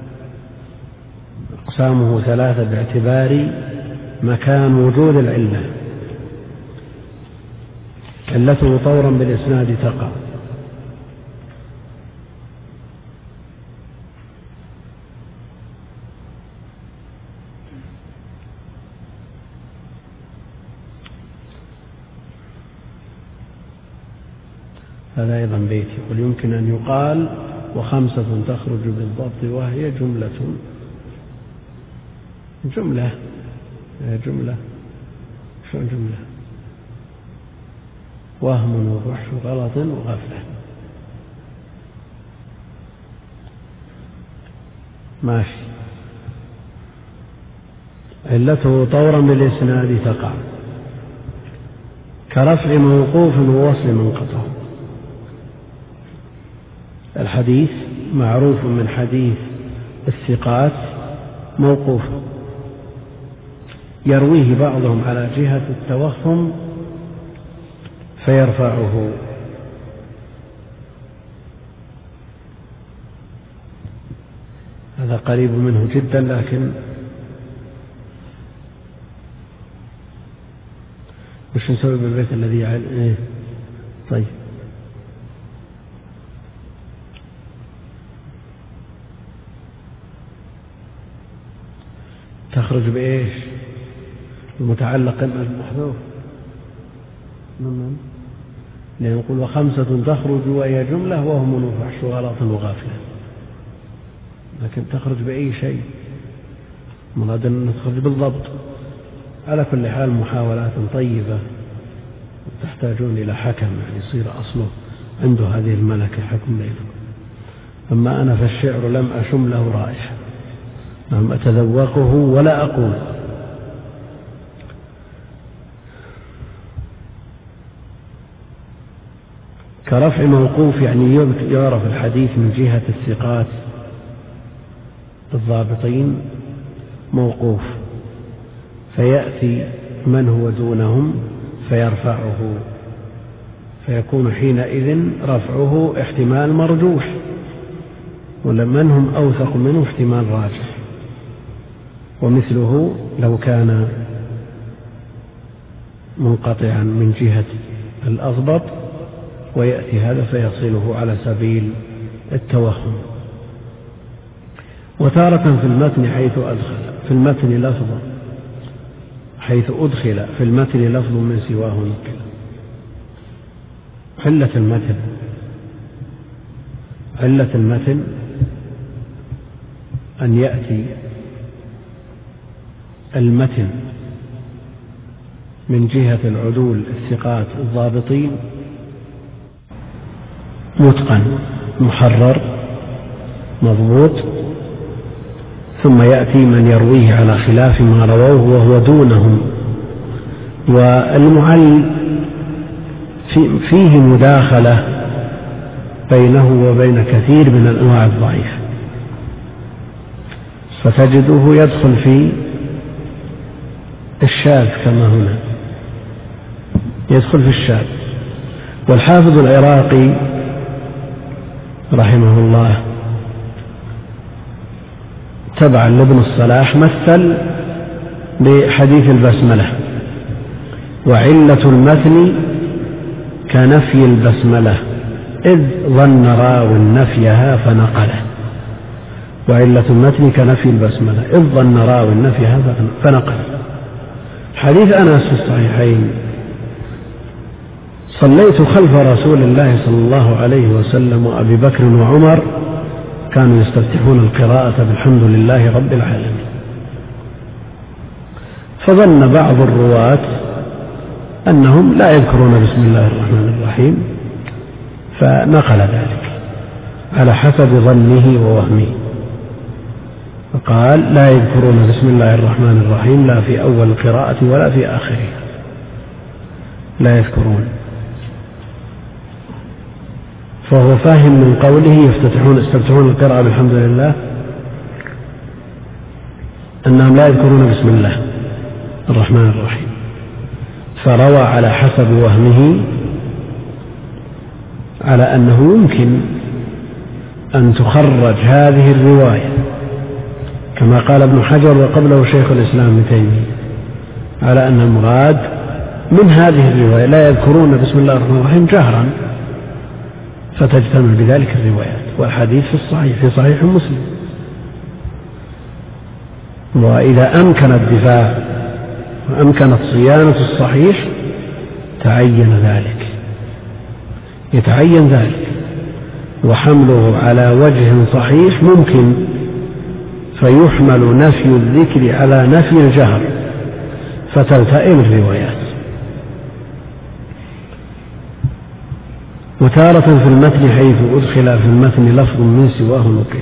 أقسامه ثلاثة باعتبار مكان وجود العلة. علته طورا بالإسناد تقع، هذا أيضا بيت يقول يمكن أن يقال وخمسة تخرج بالضبط وهي جملة جملة جملة شو جملة وهم وفحش غلط وغفلة. ماشي. علته طورا بالإسناد تقع، كرفع موقوف ووصل منقطع. الحديث معروف من حديث الثقات موقوف، يرويه بعضهم على جهة التوهم فيرفعه، هذا قريب منه جدا، لكن وش نسوي بالبيت الذي يعل إيه؟ طيب تخرج بإيش؟ المتعلق المحذوف من لأن نقول وخمسة تخرج وهي جملة وهم وفحش غلط وغافلة، لكن تخرج بأي شيء، مراد أن تخرج بالضبط. على كل حال محاولات طيبة، تحتاجون إلى حكم يعني يصير أصله عنده هذه الملكة حكم بينكم. أما أنا فالشعر لم أشم له رائحة، لم أتذوقه ولا أقول. كرفع موقوف يعني يعرف الحديث من جهة الثقات الضابطين موقوف، فيأتي من هو دونهم فيرفعه، فيكون حينئذ رفعه احتمال مرجوح، ولمن هم أوثق منه احتمال راجح. ومثله لو كان منقطعا من جهة الأضبط ويأتي هذا فيصله على سبيل التوهم. وتارة في المتن حيث أدخل في المتن لفظا حيث أدخل في المتن لفظ من سواه نقل. علة المتن علة المتن أن يأتي المتن من جهة العدول الثقات الضابطين متقن محرر مضبوط، ثم يأتي من يرويه على خلاف ما رووه وهو دونهم. والمعل فيه مداخلة بينه وبين كثير من الأنواع الضعيفة، فتجده يدخل في الشاذ كما هنا، يدخل في الشاذ. والحافظ العراقي رحمه الله تبعا لابن الصلاح مثل بحديث البسملة: وعلة المثل كنفي البسملة إذ ظن راو نفيها فنقله. وعلة المتن كنفي البسملة إذ ظن راو نفيها فنقله. حديث أنس في الصحيحين: صليت خلف رسول الله صلى الله عليه وسلم وأبي بكر وعمر كانوا يستفتحون القراءة بالحمد لله رب العالمين، فظن بعض الرواة أنهم لا يذكرون بسم الله الرحمن الرحيم فنقل ذلك على حسب ظنه ووهمه، فقال: لا يذكرون بسم الله الرحمن الرحيم لا في أول القراءة ولا في آخرها، لا يذكرون. فهو فاهم من قوله يفتتحون يستفتحون القراءة بالحمد لله أنهم لا يذكرون بسم الله الرحمن الرحيم، فروى على حسب وهمه على أنه يمكن أن تخرج هذه الرواية كما قال ابن حجر وقبله شيخ الإسلام ابن تيمية على أن المراد من هذه الرواية لا يذكرون بسم الله الرحمن الرحيم جهرا، فتجتمع بذلك الروايات. والحديث في الصحيح في صحيح مسلم. وإذا أمكن الدفاع وأمكنت صيانة الصحيح تعين ذلك، يتعين ذلك، وحمله على وجه صحيح ممكن، فيحمل نفي الذكر على نفي الجهر فتلتئم الروايات. وتارة في المتن حيث أدخل في المتن لفظ من سواه نقل.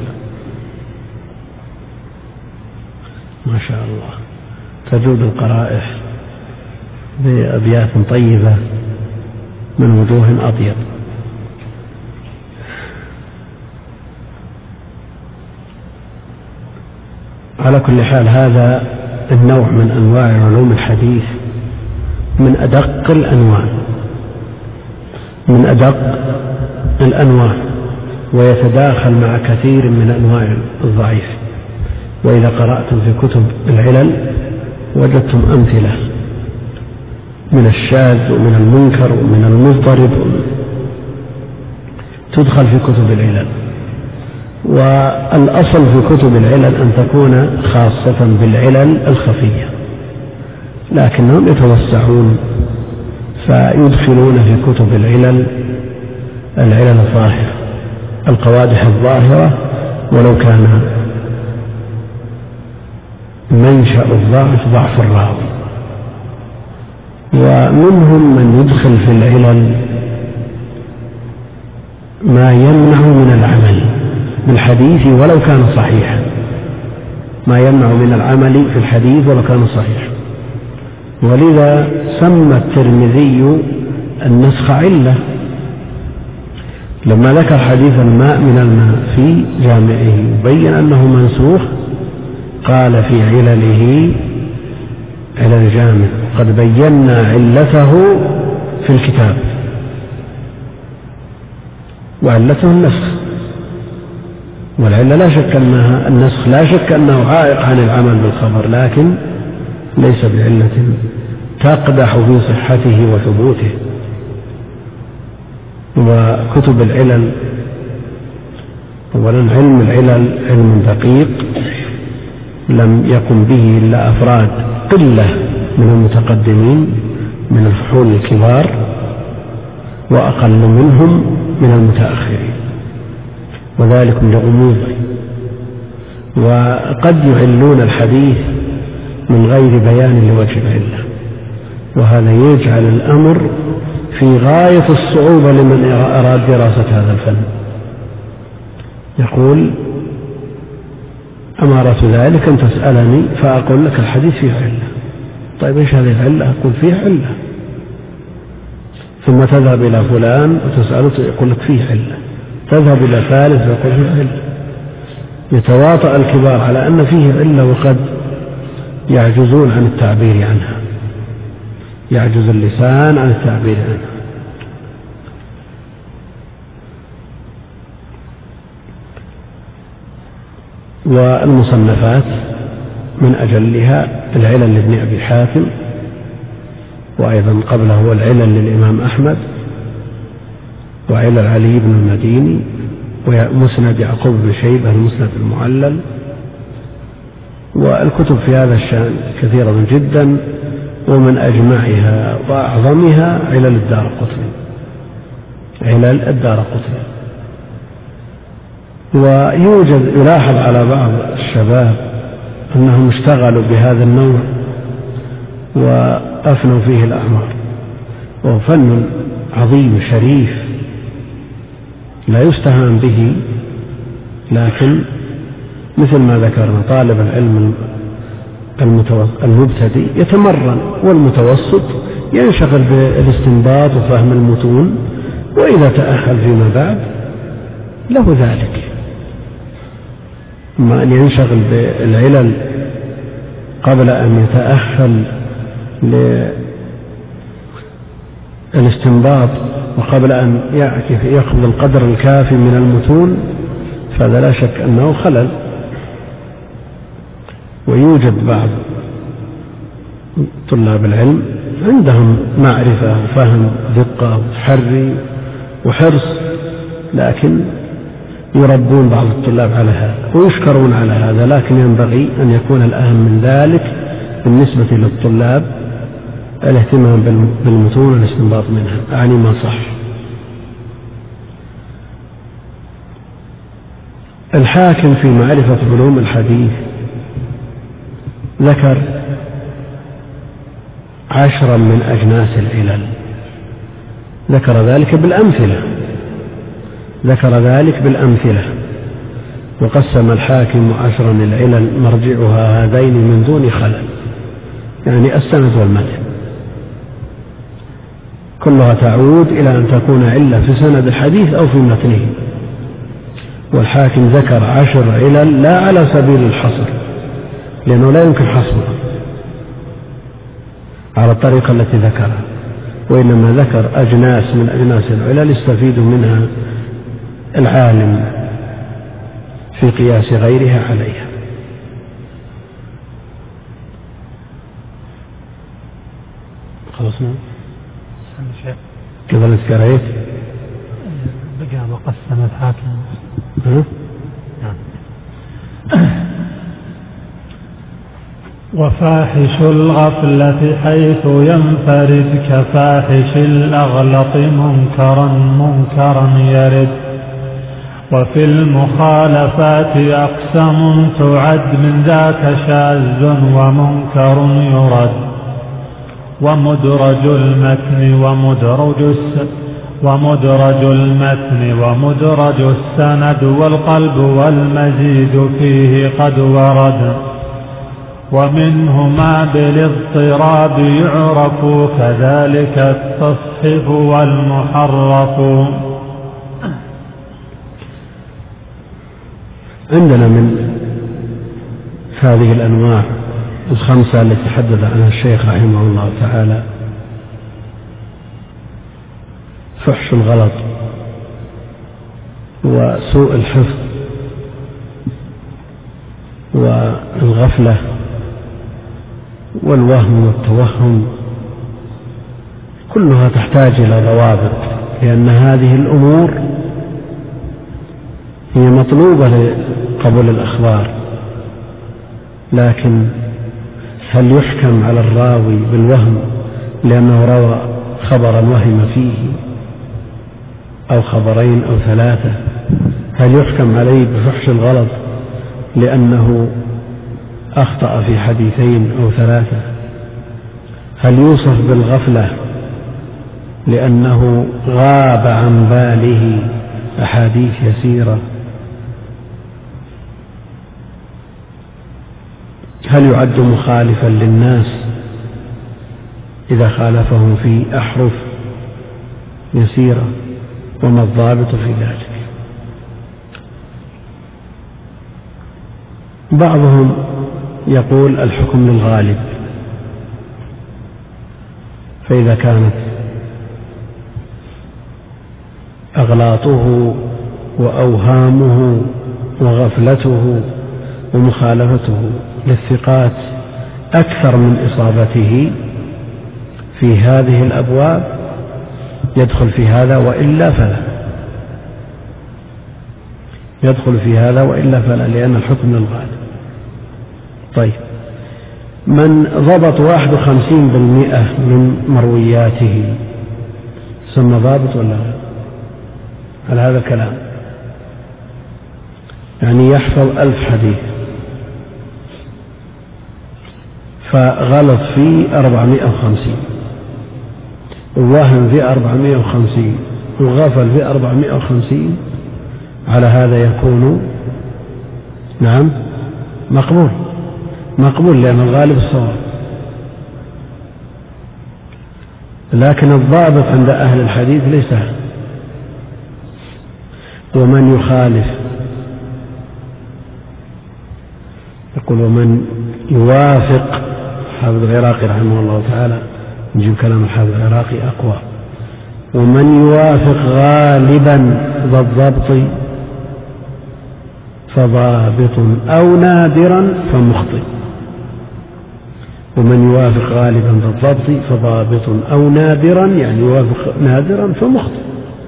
ما شاء الله تجود القرائح بأبيات طيبة من وجوه أطيب. على كل حال هذا النوع من أنواع علوم الحديث من أدق الأنواع من أدق الأنواع ويتداخل مع كثير من أنواع الضعيف. وإذا قرأتم في كتب العلل وجدتم أمثلة من الشاذ ومن المنكر ومن المضطرب تدخل في كتب العلل. والأصل في كتب العلل أن تكون خاصة بالعلل الخفية، لكنهم يتوسعون فيدخلون في كتب العلل العلل الظاهرة، القوادح الظاهرة، ولو كان منشأ الضعف ضعف الراوي. ومنهم من يدخل في العلل ما يمنع من العمل بالحديث ولو كان صحيحا، ما يمنع من العمل في الحديث ولو كان صحيحا. ولذا سمى الترمذي النسخ علة لما ذكر حديث الماء من الماء في جامعه بين أنه منسوخ، قال في علله علل الجامع قد بينا علته في الكتاب، وعلته النسخ. والعلة لا شك أنها النسخ لا شك أنه عائق عن العمل بالخبر، لكن ليس بعلة تقدح في صحته وثبوته. وكتب العلل أولا علم العلل علم دقيق لم يقم به إلا أفراد قلة من المتقدمين من الفحول الكبار، وأقل منهم من المتأخرين، وذلك لغموضه. وقد يعلون الحديث من غير بيان لوجه العلة، وهذا يجعل الأمر في غاية الصعوبة لمن أراد دراسة هذا الفن. يقول: أمارة ذلك أن تسألني فأقول لك الحديث فيه علة. طيب إيش هذه العلة؟ أقول فيه علة. ثم تذهب إلى فلان وتسأله يقول لك فيه علة. تذهب إلى ثالث يقول فيه علة، يتواطأ الكبار على أن فيه علة وقد يعجزون عن التعبير عنها، يعجز اللسان عن التعبير عنها. والمصنفات من أجلها العلل لابن أبي حاتم، وأيضا قبله العلل للإمام أحمد، وعلل علي بن المديني، ومسند يعقوب بن شيبة المسند المعلل. والكتب في هذا الشأن كثيرة جدا، ومن أجمعها وأعظمها علل الدارقطني، علل الدارقطني. ويوجد يلاحظ على بعض الشباب أنهم اشتغلوا بهذا النوع وأفنوا فيه الأعمار، وهو فن عظيم شريف لا يستهان به، لكن مثل ما ذكرنا طالب العلم المبتدئ يتمرن، والمتوسط ينشغل بالاستنباط وفهم المتون، وإذا تأهل فيما بعد له ذلك. أما أن ينشغل بالعلل قبل أن يتأهل للاستنباط وقبل أن يأخذ القدر الكافي من المتون، فهذا لا شك أنه خلل. ويوجد بعض طلاب العلم عندهم معرفة وفهم دقة وتحري وحرص، لكن يربون بعض الطلاب على هذا ويشكرون على هذا، لكن ينبغي أن يكون الأهم من ذلك بالنسبة للطلاب الاهتمام بالمتون والاستنباط منها، أعني ما صح. الحاكم في معرفة علوم الحديث ذكر عشرا من أجناس العلل، ذكر ذلك بالأمثلة ذكر ذلك بالأمثلة وقسم الحاكم عشرا العلل مرجعها هذين من دون خلل، يعني السند والمتن كلها تعود إلى أن تكون علة في سند الحديث أو في متنه. والحاكم ذكر عشر علل لا على سبيل الحصر، لأنه لا يمكن حصرها على الطريقة التي ذكرها، وإنما ذكر أجناس من أجناس العلل يستفيد منها العالم في قياس غيرها عليها. خلصنا كذا نسكريت بقى وقسم الحاكم. وفاحش الغفلة حيث ينفرد كفاحش الأغلط منكرا منكرا يرد. وفي المخالفات أقسام تعد من ذاك شاذ ومنكر يرد. ومدرج المتن ومدرج ومدرج المتن ومدرج السند والقلب والمزيد فيه قد ورد. ومنهما بالاضطراب يعرف كذلك التصحيف والمحرف. عندنا من هذه الأنواع الخمسة التي تحدث عنها الشيخ رحمه الله تعالى فحش الغلط وسوء الحفظ والغفلة والوهم والتوهم، كلها تحتاج إلى ضوابط، لأن هذه الأمور هي مطلوبة لقبول الأخبار. لكن هل يحكم على الراوي بالوهم لأنه روى خبرا وهم فيه أو خبرين أو ثلاثة؟ هل يحكم عليه بفحش الغلط لأنه أخطأ في حديثين أو ثلاثة؟ هل يوصف بالغفلة لأنه غاب عن باله أحاديث يسيرة؟ هل يعد مخالفا للناس إذا خالفهم في أحرف يسيرة؟ وما الضابط في ذلك؟ بعضهم يقول الحكم للغالب، فإذا كانت أغلاطه وأوهامه وغفلته ومخالفته للثقات أكثر من إصابته في هذه الأبواب يدخل في هذا وإلا فلا، يدخل في هذا وإلا فلا، لأن الحكم للغالب. طيب، من ضبط واحد وخمسين بالمئة من مروياته سمى ضابط ولا لا؟ على هذا الكلام، يعني يحفظ ألف حديث فغلط في أربعمائة وخمسين، ووهم في أربعمائة وخمسين، وغفل في أربعمائة وخمسين، على هذا يكون نعم مقبول مقبول لأن الغالب الصواب. لكن الضابط عند أهل الحديث ليس هذا. ومن يخالف، يقول ومن يوافق، حافظ العراقي رحمه الله تعالى نجيب كلام الحافظ العراقي أقوى، ومن يوافق غالبا ذا الضبط فضابط أو نادرا فمخطئ. ومن يوافق غالبا ذا الضبط فضابط أو نادرا، يعني يوافق نادرا فمخطئ.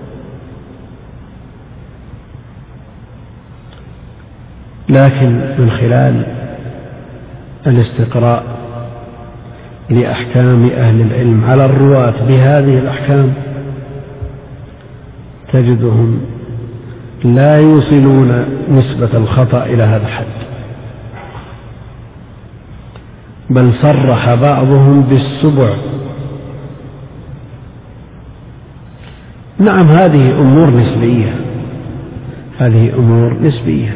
لكن من خلال الاستقراء لأحكام أهل العلم على الرواة بهذه الأحكام تجدهم لا يوصلون نسبة الخطأ إلى هذا الحد، بل صرح بعضهم بالسبع. نعم، هذه أمور نسبية، هذه أمور نسبية.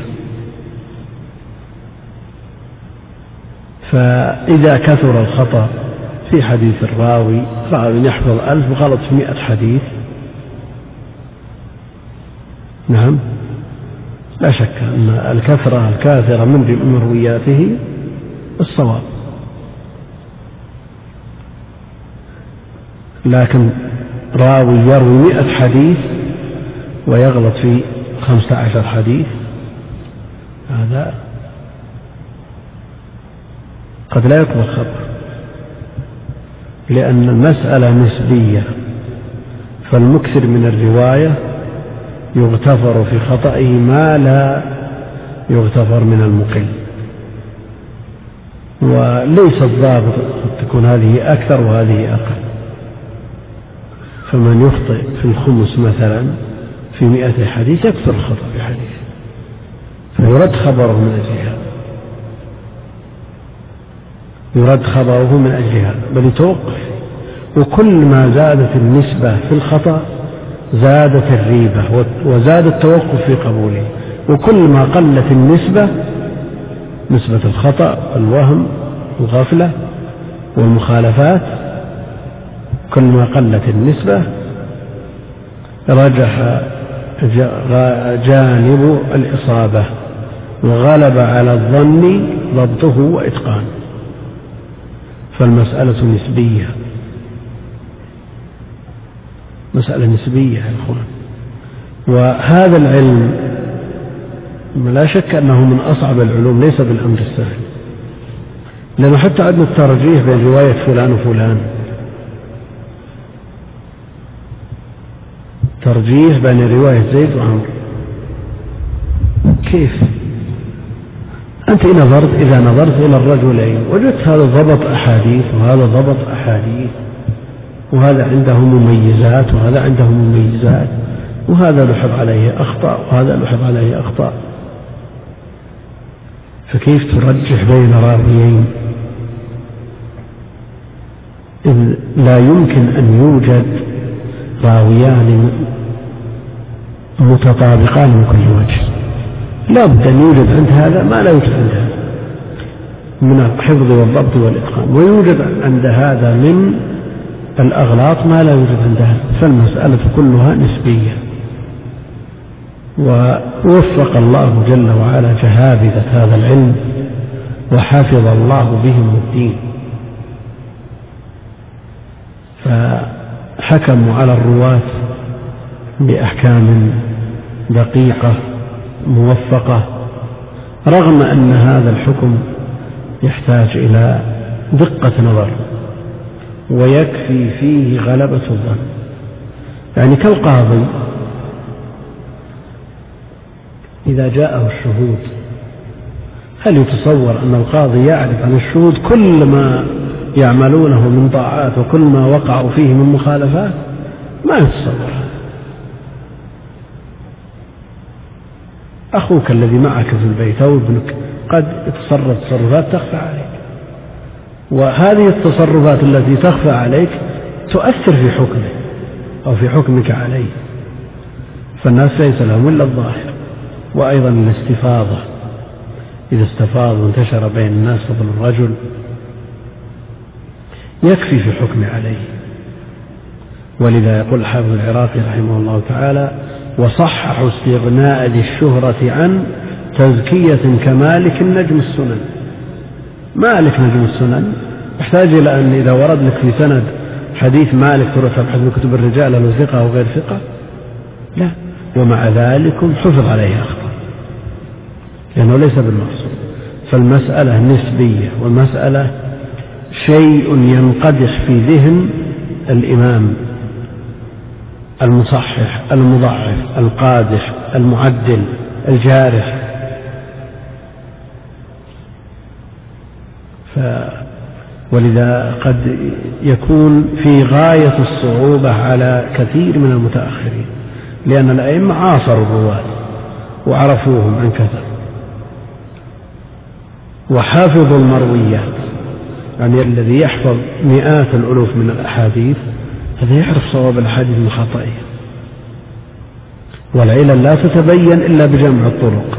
فإذا كثر الخطأ في حديث الراوي، راوي يحفظ ألف وغلط في مئة حديث، نعم لا شك أن الكثرة الكاثرة من مروياته الصواب. لكن راوي يروي مئة حديث ويغلط في خمسة عشر حديث، هذا قد لا يقبل خبر، لأن المسألة نسبية. فالمكثر من الرواية يغتفر في خطئه ما لا يغتفر من المقل. وليس الضابط قد تكون هذه أكثر وهذه أقل، فمن يخطئ في الخمس مثلا في مئة حديث يكثر الخطأ في حديث، فيرد خبره من أجل هذا، يرد خبره من أجل هذا، بل يتوقف. وكل ما زادت النسبة في الخطأ زادت الريبة وزاد التوقف في قبوله، وكل ما قلت النسبة، نسبة الخطأ والوهم والغفلة والمخالفات، كل ما قلت النسبة رجح جانب الإصابة وغلب على الظن ضبطه وإتقانه. فالمسألة نسبية، مسألة نسبية يا إخوان. وهذا العلم لا شك أنه من أصعب العلوم، ليس بالأمر السهل، لأنه حتى عندنا الترجيح بين رواية فلان وفلان، ترجيح بين رواية زيد وعمر. كيف أنت إذا نظرت إذا نظرت إلى الرجلين وجدت هذا ضبط أحاديث وهذا ضبط أحاديث، وهذا عنده مميزات وهذا عنده مميزات، وهذا لحظ عليه أخطاء وهذا لحظ عليه أخطاء، فكيف ترجح بين راويين إذ لا يمكن أن يوجد راويان متطابقان من كل وجه؟ لا بد أن يوجد عند هذا ما لا يوجد عند هذا من الحفظ والضبط والإتقان، ويوجد عند هذا من الأغلاط ما لا يوجد عند هذا. فالمسألة كلها نسبية. ووفق الله جل وعلا جهابذة هذا العلم وحفظ الله بهم الدين. فحكموا على الرواة بأحكام دقيقة موفقة، رغم أن هذا الحكم يحتاج إلى دقة نظر ويكفي فيه غلبة الظن. يعني كالقاضي إذا جاءه الشهود، هل يتصور أن القاضي يعرف عن الشهود كل ما يعملونه من طاعات وكل ما وقعوا فيه من مخالفات؟ ما يتصور. أخوك الذي معك في البيت أو ابنك قد يتصرف تصرفات تخفى عليك، وهذه التصرفات التي تخفى عليك تؤثر في حكمه أو في حكمك عليه، فالناس ليس لهم إلا الظاهر. وأيضا الاستفاضة، إذا استفاض وانتشر بين الناس فضل الرجل يكفي في حكم عليه. ولذا يقول الحافظ العراقي رحمه الله تعالى: وصححوا استغناء ذي الشهرة عن تزكية كمالك نجم السنن. مالك نجم السنن يحتاج إلى أن إذا ورد لك في سند حديث مالك تروح تبحث من كتب الرجال هل ثقة أو غير ثقة؟ لا، ومع ذلك حفظ عليه أخطاء لأنه ليس بالمقصود. فالمسألة نسبية، والمسألة شيء ينقدح في ذهن الإمام المصحح المضعف القادح المعدل الجارح. ف ولذا قد يكون في غاية الصعوبة على كثير من المتأخرين، لأن الأئمة عاصروا الرواة وعرفوهم عن كثر وحافظوا المرويات. يعني الذي يحفظ مئات الألوف من الأحاديث هذا يعرف صواب الأحاديث من خطئها، والعلل لا تتبين إلا بجمع الطرق.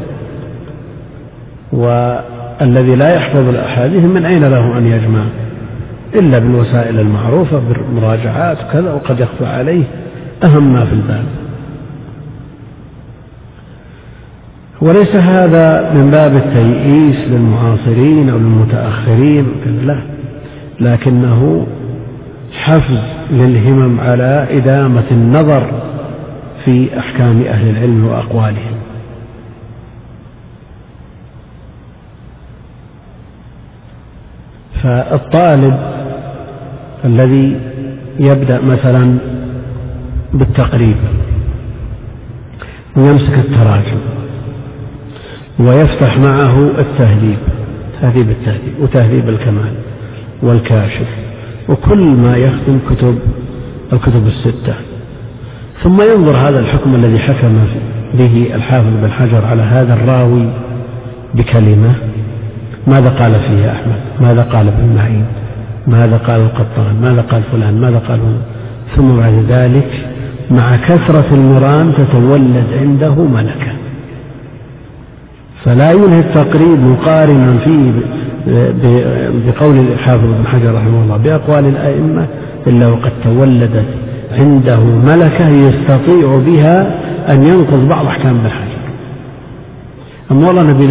والذي لا يحفظ الأحاديث من أين له أن يجمع إلا بالوسائل المعروفة بالمراجعات وكذا، وقد يخفى عليه أهم ما في الباب. وليس هذا من باب التيئيس للمعاصرين أو للمتأخرين، لا، لكنه حفز للهمم على إدامة النظر في أحكام أهل العلم وأقوالهم. فالطالب الذي يبدأ مثلا بالتقريب ويمسك التراجم ويفتح معه التهذيب، تهذيب التهذيب وتهذيب الكمال والكاشف وكل ما يخدم كتب الكتب الستة، ثم ينظر هذا الحكم الذي حكم به الحافظ بن حجر على هذا الراوي بكلمة، ماذا قال فيه أحمد، ماذا قال ابن معين، ماذا قال القطان، ماذا قال فلان، ماذا قال هنا. ثم بعد ذلك مع كثرة المران تتولد عنده ملكة، فلا ينهي التقريب مقارنا فيه بقول الحافظ بن حجر رحمه الله بأقوال الأئمة إلا وقد تولدت عنده ملكة يستطيع بها أن ينقض بعض أحكام ابن حجر. أما والله نبي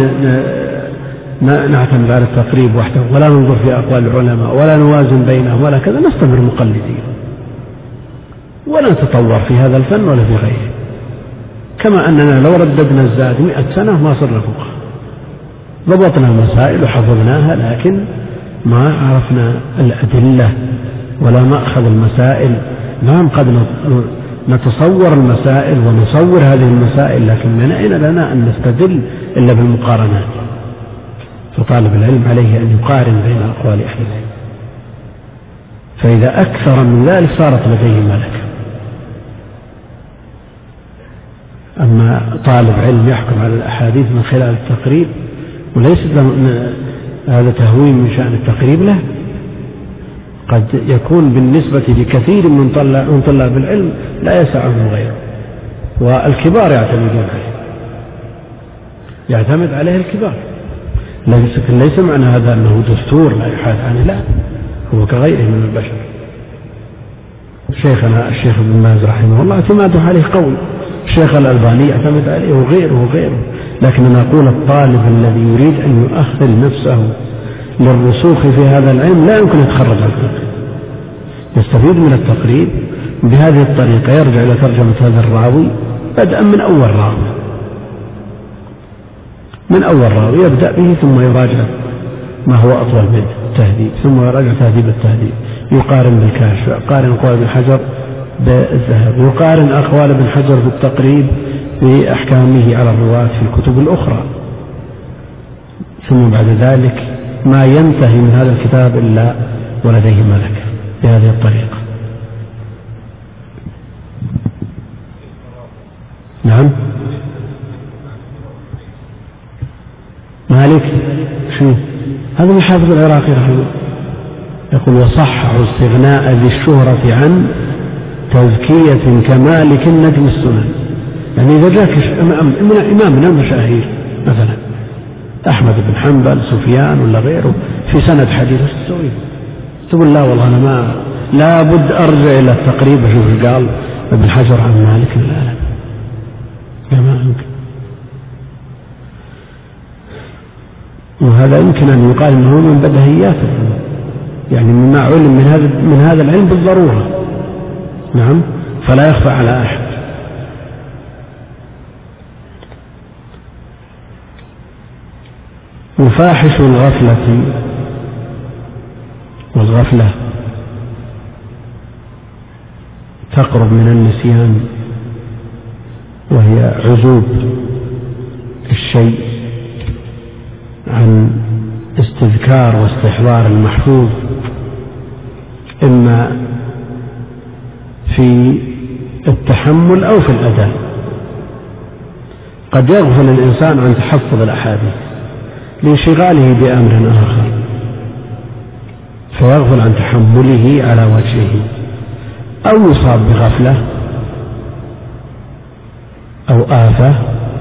نعتمد على التقريب وحده ولا ننظر في أقوال العلماء ولا نوازن بينهم ولا كذا، نستمر مقلدين ولا نتطور في هذا الفن ولا في غيره. كما أننا لو رددنا الزاد مئة سنة ما صرنا فقهاء، ضبطنا المسائل وحفظناها لكن ما عرفنا الأدلة ولا مأخذ المسائل. نعم قد نتصور المسائل ونصور هذه المسائل، لكن من أين لنا أن نستدل إلا بالمقارنات؟ فطالب العلم عليه أن يقارن بين أقوال أهل العلم، فإذا أكثر من ذلك صارت لديه ملكة. أما طالب علم يحكم على الأحاديث من خلال التقريب وليس هذا تهوين من شأن التقريب، له قد يكون بالنسبة لكثير من طلاب العلم لا يسعهم غيره، والكبار يعتمدون عليه، يعتمد عليه الكبار، لكن ليس معنى هذا أنه دستور لا يحاد عنه، لا، هو كغيره من البشر. شيخنا الشيخ ابن باز رحمه الله اعتماده عليه قوي، الشيخ الألباني يعتمد عليه وغيره وغيره. لكن أنا أقول الطالب الذي يريد أن يؤهل نفسه للرسوخ في هذا العلم لا يمكن يتخرج عن الفقه، يستفيد من التقريب بهذه الطريقة، يرجع إلى ترجمة هذا الراوي بدءا من أول راوي من أول راوي يبدأ به، ثم يراجع ما هو أطول منه التهذيب، ثم يراجع تهذيب التهذيب، يقارن بالكاشف، يقارن أقوال ابن حجر بالذهب، يقارن أقوال ابن حجر بالتقريب بأحكامه على الرواة في الكتب الأخرى، ثم بعد ذلك ما ينتهي من هذا الكتاب إلا ولديه ملك بهذه الطريقة. نعم مالك شو هذا من حافظ العراقي رحمه يقول وصححوا استغناء ذي الشهرة عن تزكية كمالك نجم السنن. يعني إذا جاك إمام من المشاهير مثلا أحمد بن حنبل سفيان ولا غيره في سند حديث وش تسوي؟ تقول لا والله أنا ما لا بد أرجع إلى التقريب أشوف قال ابن حجر عن مالك. لا لا لا ما يمكن. وهذا يمكن أن يقال أنه من بدهيات يعني مما علم من هذا من هذا العلم بالضرورة. نعم فلا يخفى على أحد. مفاحش الغفلة والغفلة تقرب من النسيان، وهي عزوب الشيء عن استذكار واستحضار المحفوظ، إما في التحمل أو في الأداء. قد يغفل الإنسان عن تحفظ الأحاديث لانشغاله بأمر آخر فيغفل عن تحمله على وجهه، أو يصاب بغفلة أو آفة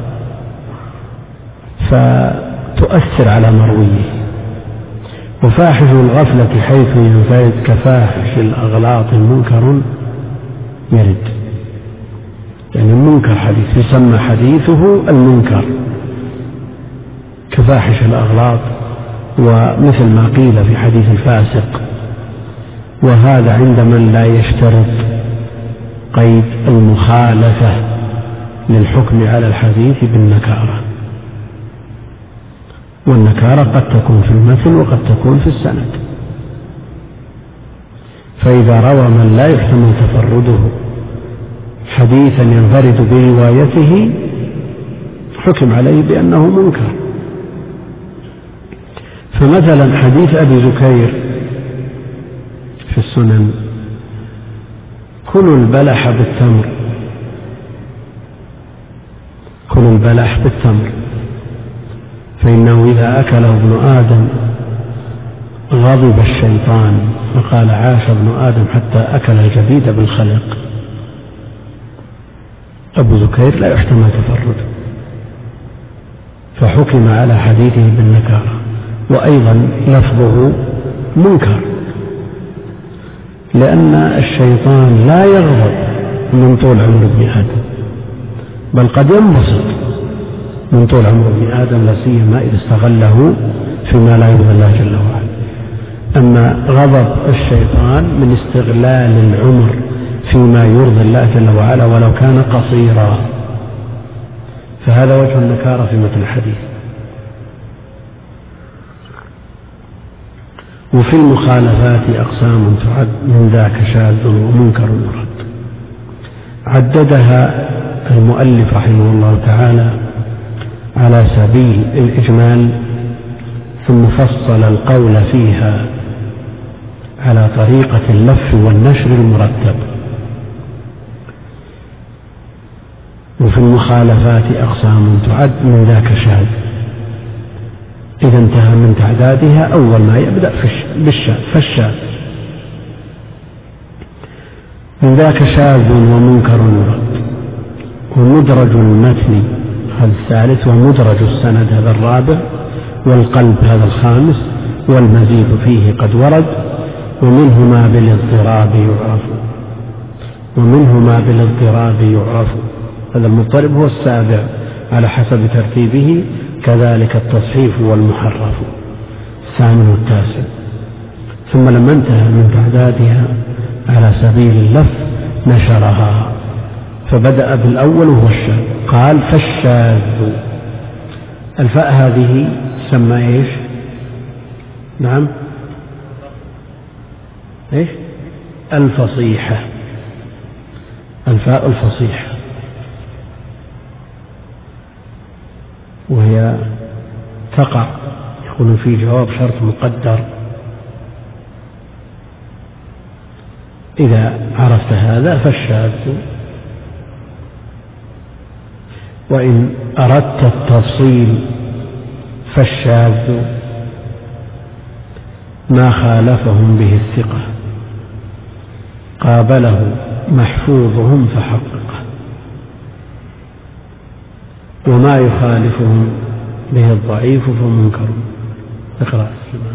فتؤثر على مرويه. وفاحش الغفلة حيث ينفرد كفاحش الأغلاط منكر يرد. يعني المنكر حديث يسمى حديثه المنكر كفاحش الأغلاط، ومثل ما قيل في حديث الفاسق. وهذا عند من لا يشترط قيد المخالفة للحكم على الحديث بالنكارة، والنكارة قد تكون في المتن وقد تكون في السند. فإذا روى من لا يحتمل تفرده حديثا ينفرد بروايته حكم عليه بأنه منكر. فمثلا حديث أبي زكير في السنن كلوا البلح بالتمر، كلوا البلح بالتمر فإنه إذا أكله ابن آدم غضب الشيطان، فقال عاش ابن آدم حتى أكل الجبيد بالخلق. أبو زكير لا يحتمل تفرد فحكم على حديثه بالنكارة. وأيضا لفظه منكر، لأن الشيطان لا يغضب من طول عمر ابن آدم، بل قد ينبسط من طول عمر ابن آدم، لا سيما إذا استغله فيما لا يرضي الله جل وعلا. أما غضب الشيطان من استغلال العمر فيما يرضي الله جل وعلا ولو كان قصيرا، فهذا وجه النكارة في متن الحديث. وفي المخالفات أقسام تعد، من ذاك شاذ ومنكر يرد. عددها المؤلف رحمه الله تعالى على سبيل الإجمال، ثم فصل القول فيها على طريقة اللف والنشر المرتب. وفي المخالفات أقسام تعد، من ذاك شاذ. إذا انتهى من تعدادها أول ما يبدأ بالشاذ فالشاذ. من ذاك شاذ ومنكر يرد. ومدرج المتن هذا الثالث، ومدرج السند هذا الرابع، والقلب هذا الخامس، والمزيد فيه قد ورد. ومنهما بالاضطراب يعرف، ومنهما بالاضطراب يعرف. هذا المضطرب هو السابع على حسب ترتيبه، كذلك التصحيف والمحرف. الثامن والتاسع. ثم لما انتهى من تعدادها على سبيل اللف نشرها، فبدأ بالأول وهو الشاذ، قال فالشاذ. الفاء هذه تسمى ايش؟ نعم ايش؟ الفصيحة، الفاء الفصيحة، وهي تقع يكون في جواب شرط مقدر. إذا عرفت هذا فالشاذ. وإن أردت التفصيل فالشاذ ما خالفهم به الثقة قابله محفوظهم فحققه، وما يخالفهم به الضعيف فمنكر. اقرأ سلمان.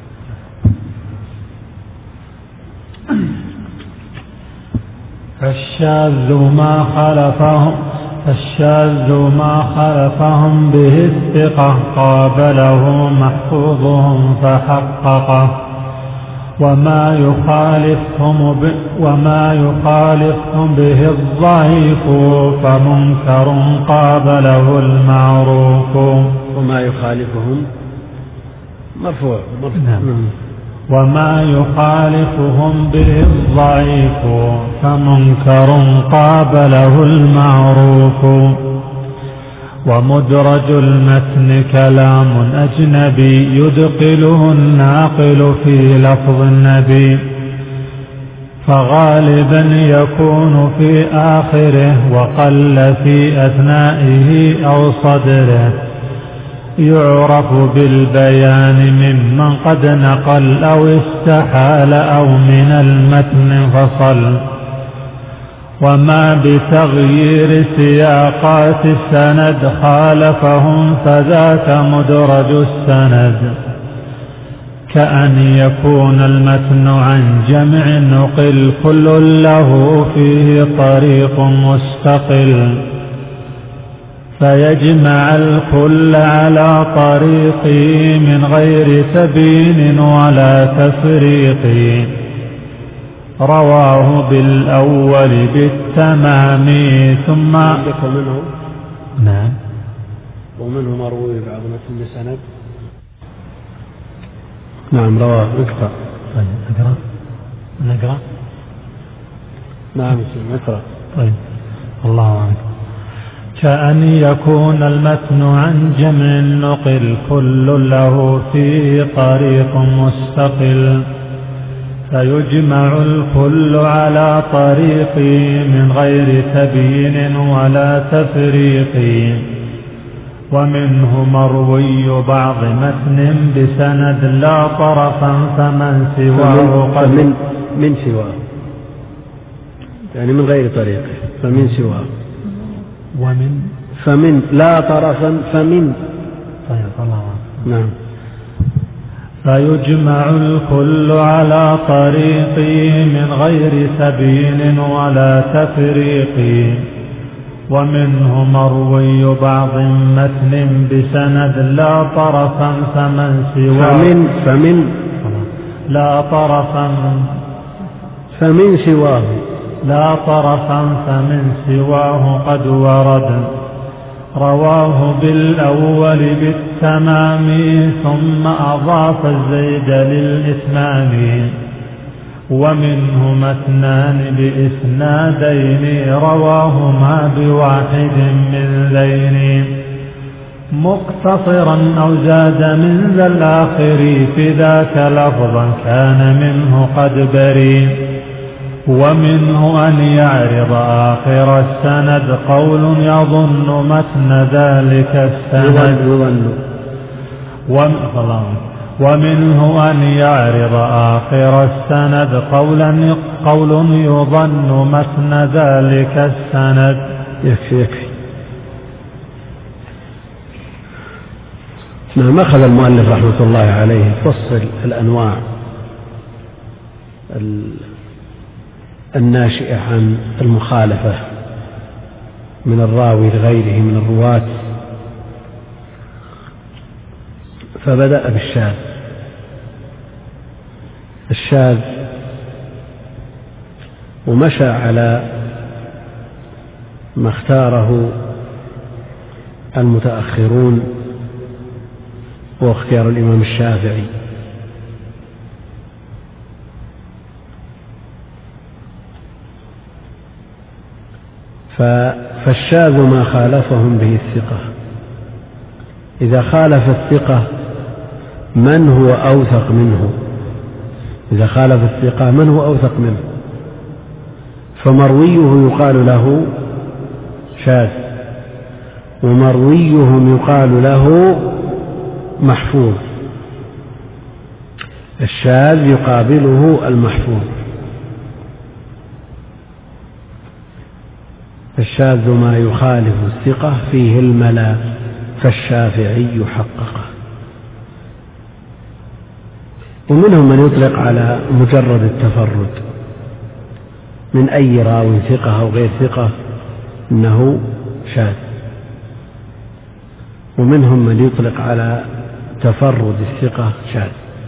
فالشاذ ما خالفهم فالشاذ ما خالفهم به الثقة قابله محفوظهم فحققه، وما يخالفهم ب... وما يخالفهم به الضعيف فمنكر قابله المعروف. وما يخالفهم مرفوع مرفوع. وما يخالفهم به الضعيف فمنكر قابله المعروف. ومدرج المتن كلام أجنبي يدخله الناقل في لفظ النبي، فغالبا يكون في آخره وقل في أثنائه أو صدره، يعرف بالبيان ممن قد نقل أو استحال أو من المتن فصل. وما بتغيير سياقات السند خالفهم فذاك مدرج السند، كأن يكون المتن عن جمع نقل كل له فيه طريق مستقل، فيجمع الكل على طريقه من غير تبيين ولا تفريق. رواه بالأول بالتمام ثم منه نعم ومنه مروي بعض مثل سند. نعم رواه. نقرأ. طيب نقرأ نقرأ نعم نقرأ. طيب الله أعلم. كأن يكون المتن عن جمع نقل كل له فيه طريق مستقل، فيجمع الكل على طريقه من غير تبيين ولا تفريق. ومنه مروي بعض متن بسند لا طرفا فمن سواه قد فمن, من سواه يعني من غير طريقه، فمن سواه. ومن فمن لا طرفا فمن. طيب الله. نعم. فيجمع الكل على طريقه من غير تبيين ولا تفريق. ومنه مروي بعض متن بسند لا طرفا فمن سواه فمن فمن لا طرفا فمن سواه لا طرفا فمن سواه قد ورد. رواه بالأول بالتمام ثم أضاف الزيد للإتمام. ومنه متنان بإسنادين رواهما بواحد من ذين، مقتصرا أو زاد من ذا الآخر في ذاك لفظا كان منه قد بري. ومنه أن يعرض آخر السند قول يظن متن ذلك السند. ومنه أن يعرض آخر السند قولا قول يظن متن ذلك السند. يكفي يكفي. نعم. أخذ المؤلف رحمة الله عليه فصل الأنواع الناشئة عن المخالفة من الراوي لغيره من الرواة، فبدأ بالشاذ الشاذ ومشى على ما اختاره المتأخرون واختيار الإمام الشافعي. فالشاذ ما خالفهم به الثقة. إذا خالف الثقة من هو أوثق منه إذا خالف الثقة من هو أوثق منه فمرويه يقال له شاذ، ومرويهم يقال له محفوظ. الشاذ يقابله المحفوظ. الشاذ ما يخالف الثقة فيه الملا، فالشافعي حققه. ومنهم من يطلق على مجرد التفرد من أي راو ثقة أو غير ثقة إنه شاذ، ومنهم من يطلق على تفرد الثقة شاذ.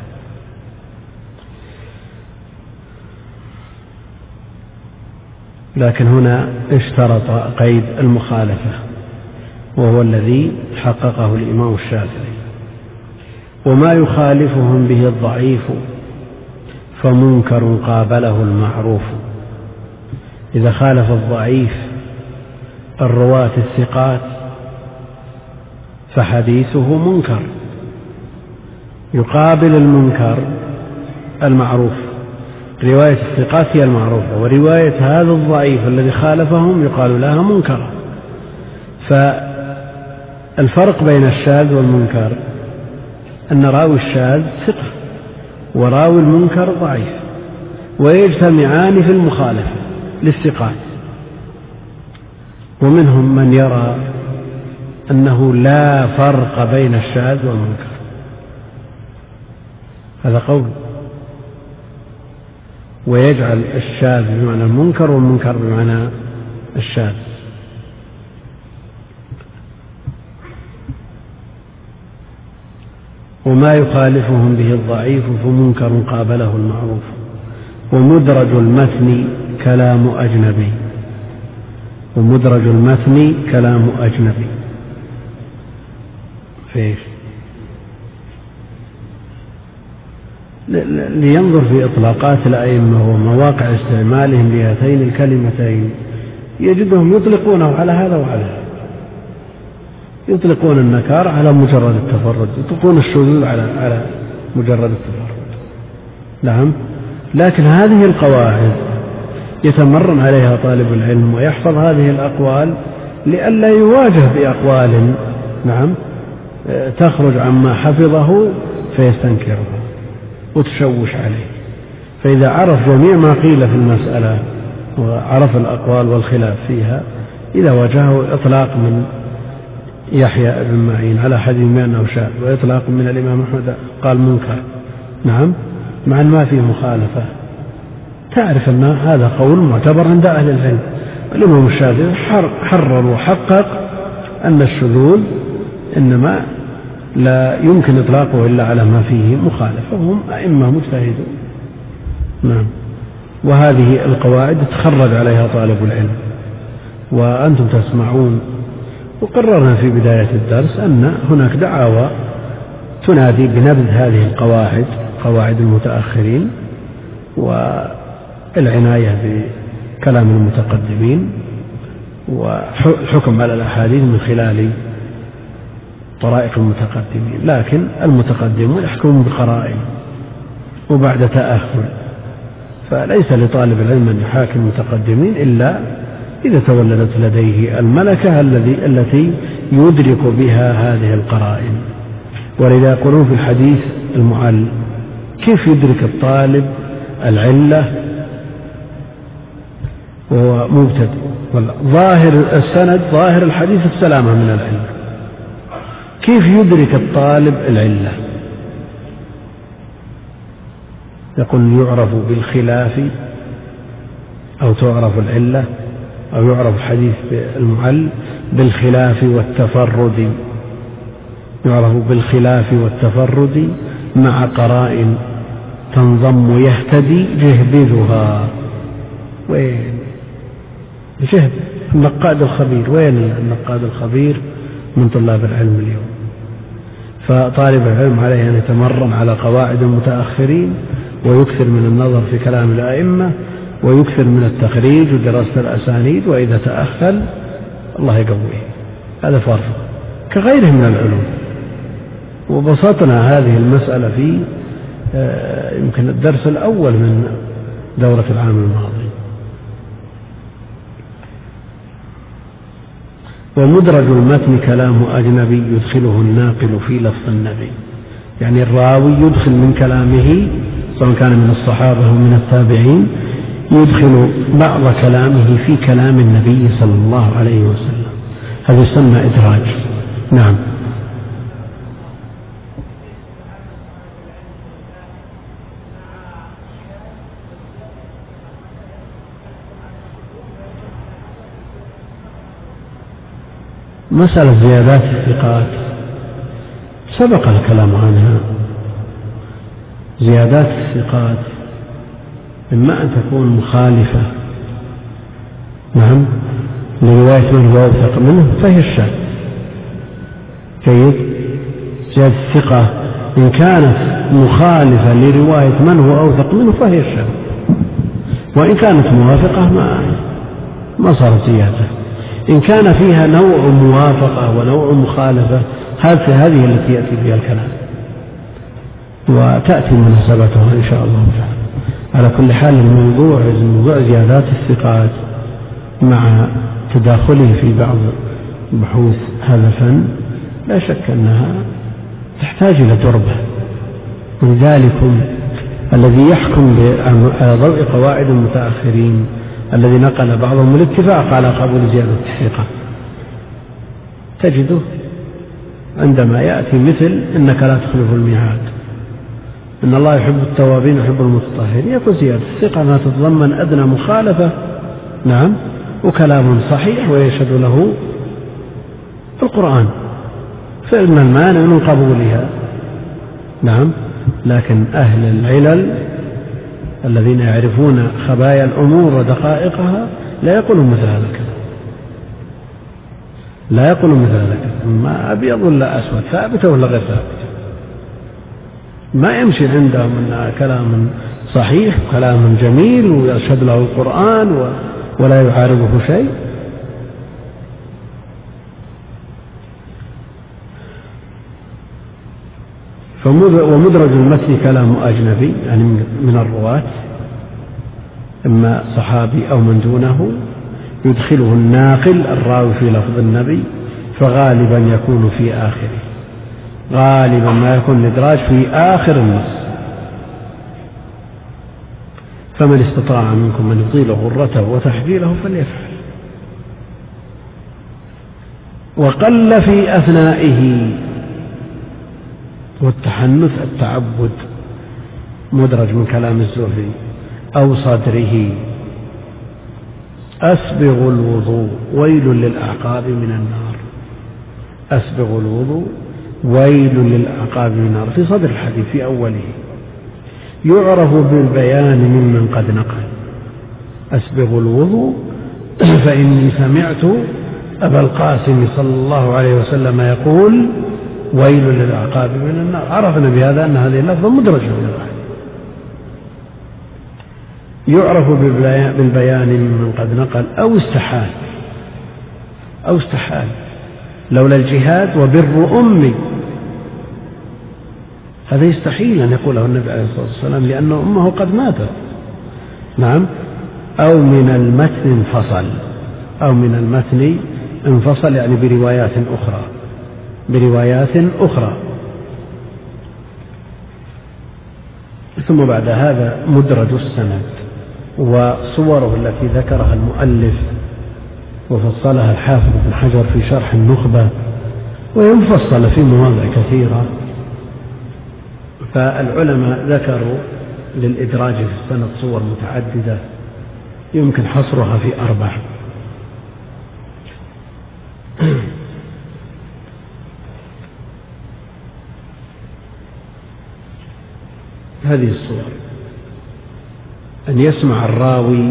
لكن هنا اشترط قيد المخالفة، وهو الذي حققه الإمام الشافعي. وما يخالفهم به الضعيف فمنكر قابله المعروف. إذا خالف الضعيف الرواة الثقات فحديثه منكر، يقابل المنكر المعروف. رواية الثقات هي المعروفة، ورواية هذا الضعيف الذي خالفهم يقال لها منكرة. فالفرق بين الشاذ والمنكر أن راوي الشاذ ثقة وراوي المنكر ضعيف، ويجتمعان في المخالفة للثقات. ومنهم من يرى أنه لا فرق بين الشاذ والمنكر، هذا قول، ويجعل الشاذ بمعنى المنكر والمنكر بمعنى الشاذ. وما يخالفهم به الضعيف فمنكر قابله المعروف. ومدرج المتن كلام أجنبي ومدرج المتن كلام أجنبي فيش لينظر في إطلاقات الأئمة ومواقع استعمالهم لهاتين الكلمتين، يجدهم يطلقونه على هذا وعلى هذا. يطلقون النكار على مجرد التفرد، يطلقون الشذوذ على على مجرد التفرد. نعم، لكن هذه القواعد يتمرن عليها طالب العلم ويحفظ هذه الأقوال لئلا يواجه بأقوال نعم تخرج عما حفظه فيستنكرها وتشوش عليه. فإذا عرف جميع ما قيل في المسألة وعرف الأقوال والخلاف فيها، إذا واجهه إطلاق من يحيى بن معين على حديث بأنه شاذ، وإطلاق من الإمام أحمد قال منكر، نعم، مع أن ما فيه مخالفة، تعرف أن هذا قول معتبر عند أهل العلم. الإمام الشافعي حرر وحقق أن الشذوذ إنما لا يمكن إطلاقه إلا على ما فيه مخالفة، وهم أئمة مجتهدون. نعم، وهذه القواعد تخرج عليها طالب العلم، وأنتم تسمعون. وقررنا في بداية الدرس أن هناك دعاوى تنادي بنبذ هذه القواعد، قواعد المتأخرين، والعناية بكلام المتقدمين، وحكم على الأحاديث من خلال طرائق المتقدمين. لكن المتقدمون يحكمون بقرائن وبعد تأهل، فليس لطالب العلم أن يحاكم المتقدمين إلا إذا تولدت لديه الملكة الذي التي يدرك بها هذه القرائن. ولذا يقولون في الحديث المعل كيف يدرك الطالب العلة وهو مبتدئ؟ ظاهر السند ظاهر الحديث السلامة من العلة، كيف يدرك الطالب العلة؟ يقول يعرف بالخلاف، أو تعرف العلة، أو يعرف الحديث المعل بالخلاف والتفرد، يعرف بالخلاف والتفرد مع قرائن تنضم يهتدي جهبذها. وين جهب النقاد الخبير؟ وين النقاد الخبير من طلاب العلم اليوم؟ فطالب العلم عليه أن يتمرن على قواعد المتأخرين، ويكثر من النظر في كلام الأئمة، ويكثر من التخريج ودراسة الأسانيد، وإذا تأخل الله يقويه. هذا فرض كغيره من العلوم. وبسطنا هذه المسألة في يمكن الدرس الأول من دورة العام الماضي. ومدرج المتن كلام أجنبي يدخله الناقل في لفظ النبي، يعني الراوي يدخل من كلامه سواء كان من الصحابة أو من التابعين، يدخل بعض كلامه في كلام النبي صلى الله عليه وسلم، هذا يسمى إدراج. نعم. مسألة زيادات الثقات سبق الكلام عنها. زيادات الثقات إما أن تكون مخالفة نعم لرواية من هو أوثق منه فهي الشاذ. جيد. زيادة الثقة إن كانت مخالفة لرواية من هو أوثق منه فهي الشاذ، وإن كانت موافقة ما ما صارت زيادة. إن كان فيها نوع موافقة ونوع مخالفة هذه التي يأتي بها الكلام وتأتي مناسبتها إن شاء الله تعالى. على كل حال الموضوع موضوع زيادات الثقات مع تداخله في بعض بحوث هذا الفن لا شك أنها تحتاج إلى تربة. ولذلك الذي يحكم على ضوء قواعد المتأخرين الذي نقل بعضهم الاتفاق على قبول زيادة الثقة تجده عندما يأتي مثل إنك لا تخلف الميعاد، إن الله يحب التوابين ويحب المتطهرين، يكون زيادة الثقة ما تتضمن أدنى مخالفة نعم وكلام صحيح ويشهد له القرآن، فإن المانع من قبولها. نعم. لكن أهل العلل الذين يعرفون خبايا الأمور ودقائقها لا يقولون مثل هذا الكلام، لا يقولون مثل هذا الكلام، ما أبيض ولا أسود، ثابتة ولا غير ثابتة، ما يمشي عندهم أن كلام صحيح كلام جميل ويشهد له القرآن ولا يعارضه شيء. ومدرج المتن كلام أجنبي يعني من الرواة إما صحابي أو من دونه، يدخله الناقل الراوي في لفظ النبي، فغالبا يكون في آخره، غالبا ما يكون الإدراج في آخر النص. فمن استطاع منكم من يطيل غرته وتحجيله فليفعل. وقل في أثنائه، والتحنث التعبد، مدرج من كلام الزهري أو صدره. أسبغ الوضوء ويل للأعقاب من النار، أسبغ الوضوء ويل للأعقاب من النار في صدر الحديث في أوله، يعرف بالبيان ممن قد نقل. أسبغ الوضوء فإني سمعت أبا القاسم صلى الله عليه وسلم يقول ويل للأعقاب من النار. عرفنا بهذا أن هذه اللفظة مدرجة من الحديث. يعرف بالبيان ممن قد نقل أو استحال أو استحال لولا الجهاد وبر أمي، هذا يستحيل أن يقوله النبي عليه الصلاة والسلام لأن أمه قد ماتت. نعم. أو من المتن انفصل، أو من المتن انفصل يعني بروايات أخرى، بروايات أخرى. ثم بعد هذا مدرج السند وصوره التي ذكرها المؤلف وفصلها الحافظ بن حجر في شرح النخبة، وينفصل في مواضع كثيرة. فالعلماء ذكروا للإدراج في السند صور متعددة يمكن حصرها في أربع. هذه الصور: أن يسمع الراوي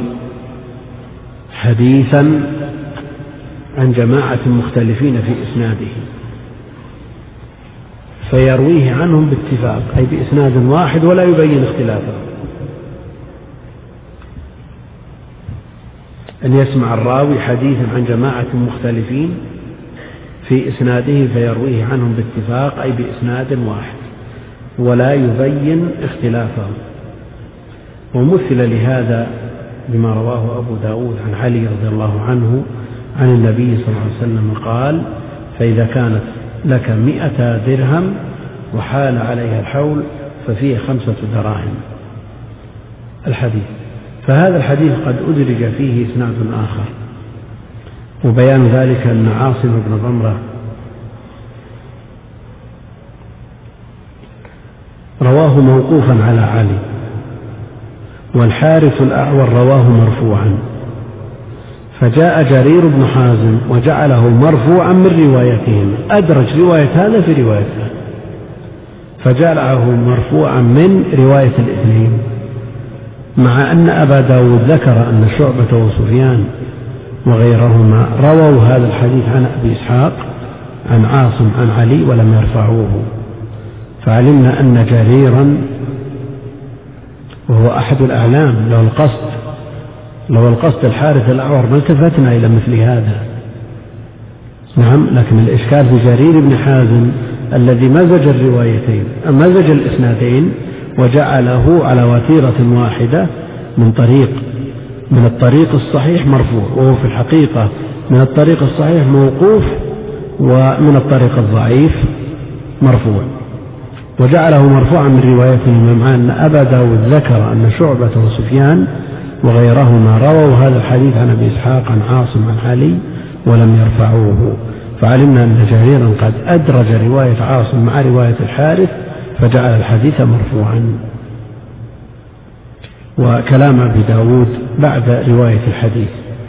حديثا عن جماعة مختلفين في إسناده فيرويه عنهم باتفاق، أي بإسناد واحد ولا يبين اختلافه. أن يسمع الراوي حديثا عن جماعة مختلفين في إسناده فيرويه عنهم باتفاق، أي بإسناد واحد ولا يبين اختلافه. ومثل لهذا بما رواه أبو داود عن علي رضي الله عنه عن النبي صلى الله عليه وسلم قال: فإذا كانت لك مئة درهم وحال عليها الحول ففيه خمسة دراهم. الحديث. فهذا الحديث قد أدرج فيه إسناد آخر، وبيان ذلك أن عاصم بن ضمرة رواه موقوفا على علي، والحارث الأعور رواه مرفوعا، فجاء جرير بن حازم وجعله مرفوعا من روايتهم، أدرج رواية هذا في رواية هذا فجعله مرفوعا من رواية الاثنين، مع أن أبا داود ذكر أن شعبة وسفيان وغيرهما رووا هذا الحديث عن أبي إسحاق عن عاصم عن علي ولم يرفعوه. فعلمنا أن جريرا وهو أحد الأعلام له القصد لو القصد الحارث الأعور ما التفتنا إلى مثل هذا. نعم، لكن الإشكال في جرير بن حازم الذي مزج الروايتين مزج الإسنادين وجعله على وتيرة واحدة من طريق من الطريق الصحيح مرفوع، وهو في الحقيقة من الطريق الصحيح موقوف، ومن الطريق الضعيف مرفوع، وجعله مرفوعا من روايتهم، مع أن أبا داود ذكر أن شعبة وسفيان وغيرهما رووا هذا الحديث عن أبي إسحاق عن عاصم عن علي ولم يرفعوه. فعلمنا أن جريرا قد أدرج رواية عاصم مع رواية الحارث فجعل الحديث مرفوعا. وكلام أبي داود بعد رواية الحديث.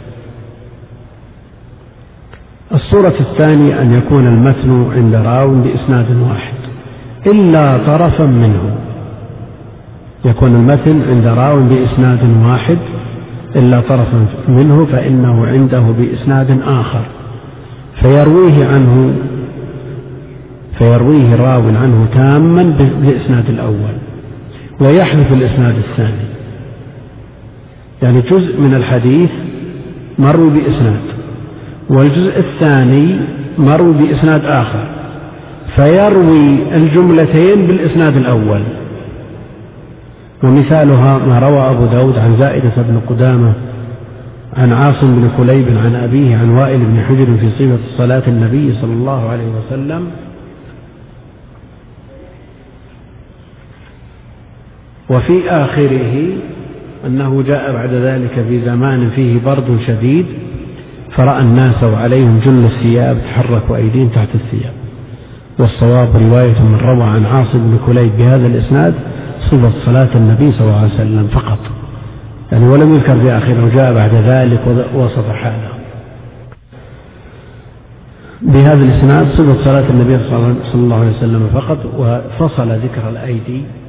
الصورة الثانية أن يكون المتن عند راو بإسناد واحد إلا طرفا منه، يكون المتن عند راو بإسناد واحد إلا طرفا منه فإنه عنده بإسناد آخر فيرويه عنه فيرويه راو عنه تاما بالإسناد الأول ويحذف الإسناد الثاني، يعني جزء من الحديث مروي بإسناد والجزء الثاني مروي بإسناد آخر فيروي الجملتين بالإسناد الأول. ومثالها ما روى أبو داود عن زائدة بن قدامة عن عاصم بن كليب عن أبيه عن وائل بن حجر في صفة صلاة النبي صلى الله عليه وسلم: وفي آخره أنه جاء بعد ذلك في زمان فيه برد شديد فرأى الناس وعليهم جل الثياب تحركوا أيديهم تحت الثياب. والصواب رواية من روى عن عاصم بن كليب بهذا الإسناد صفة صلاة النبي صلى الله عليه وسلم فقط، يعني ولم يذكر في آخره وجاء بعد ذلك ووصف حاله بهذا الإسناد صفة صلاة النبي صلى الله عليه وسلم فقط، وفصل ذكر الأيدي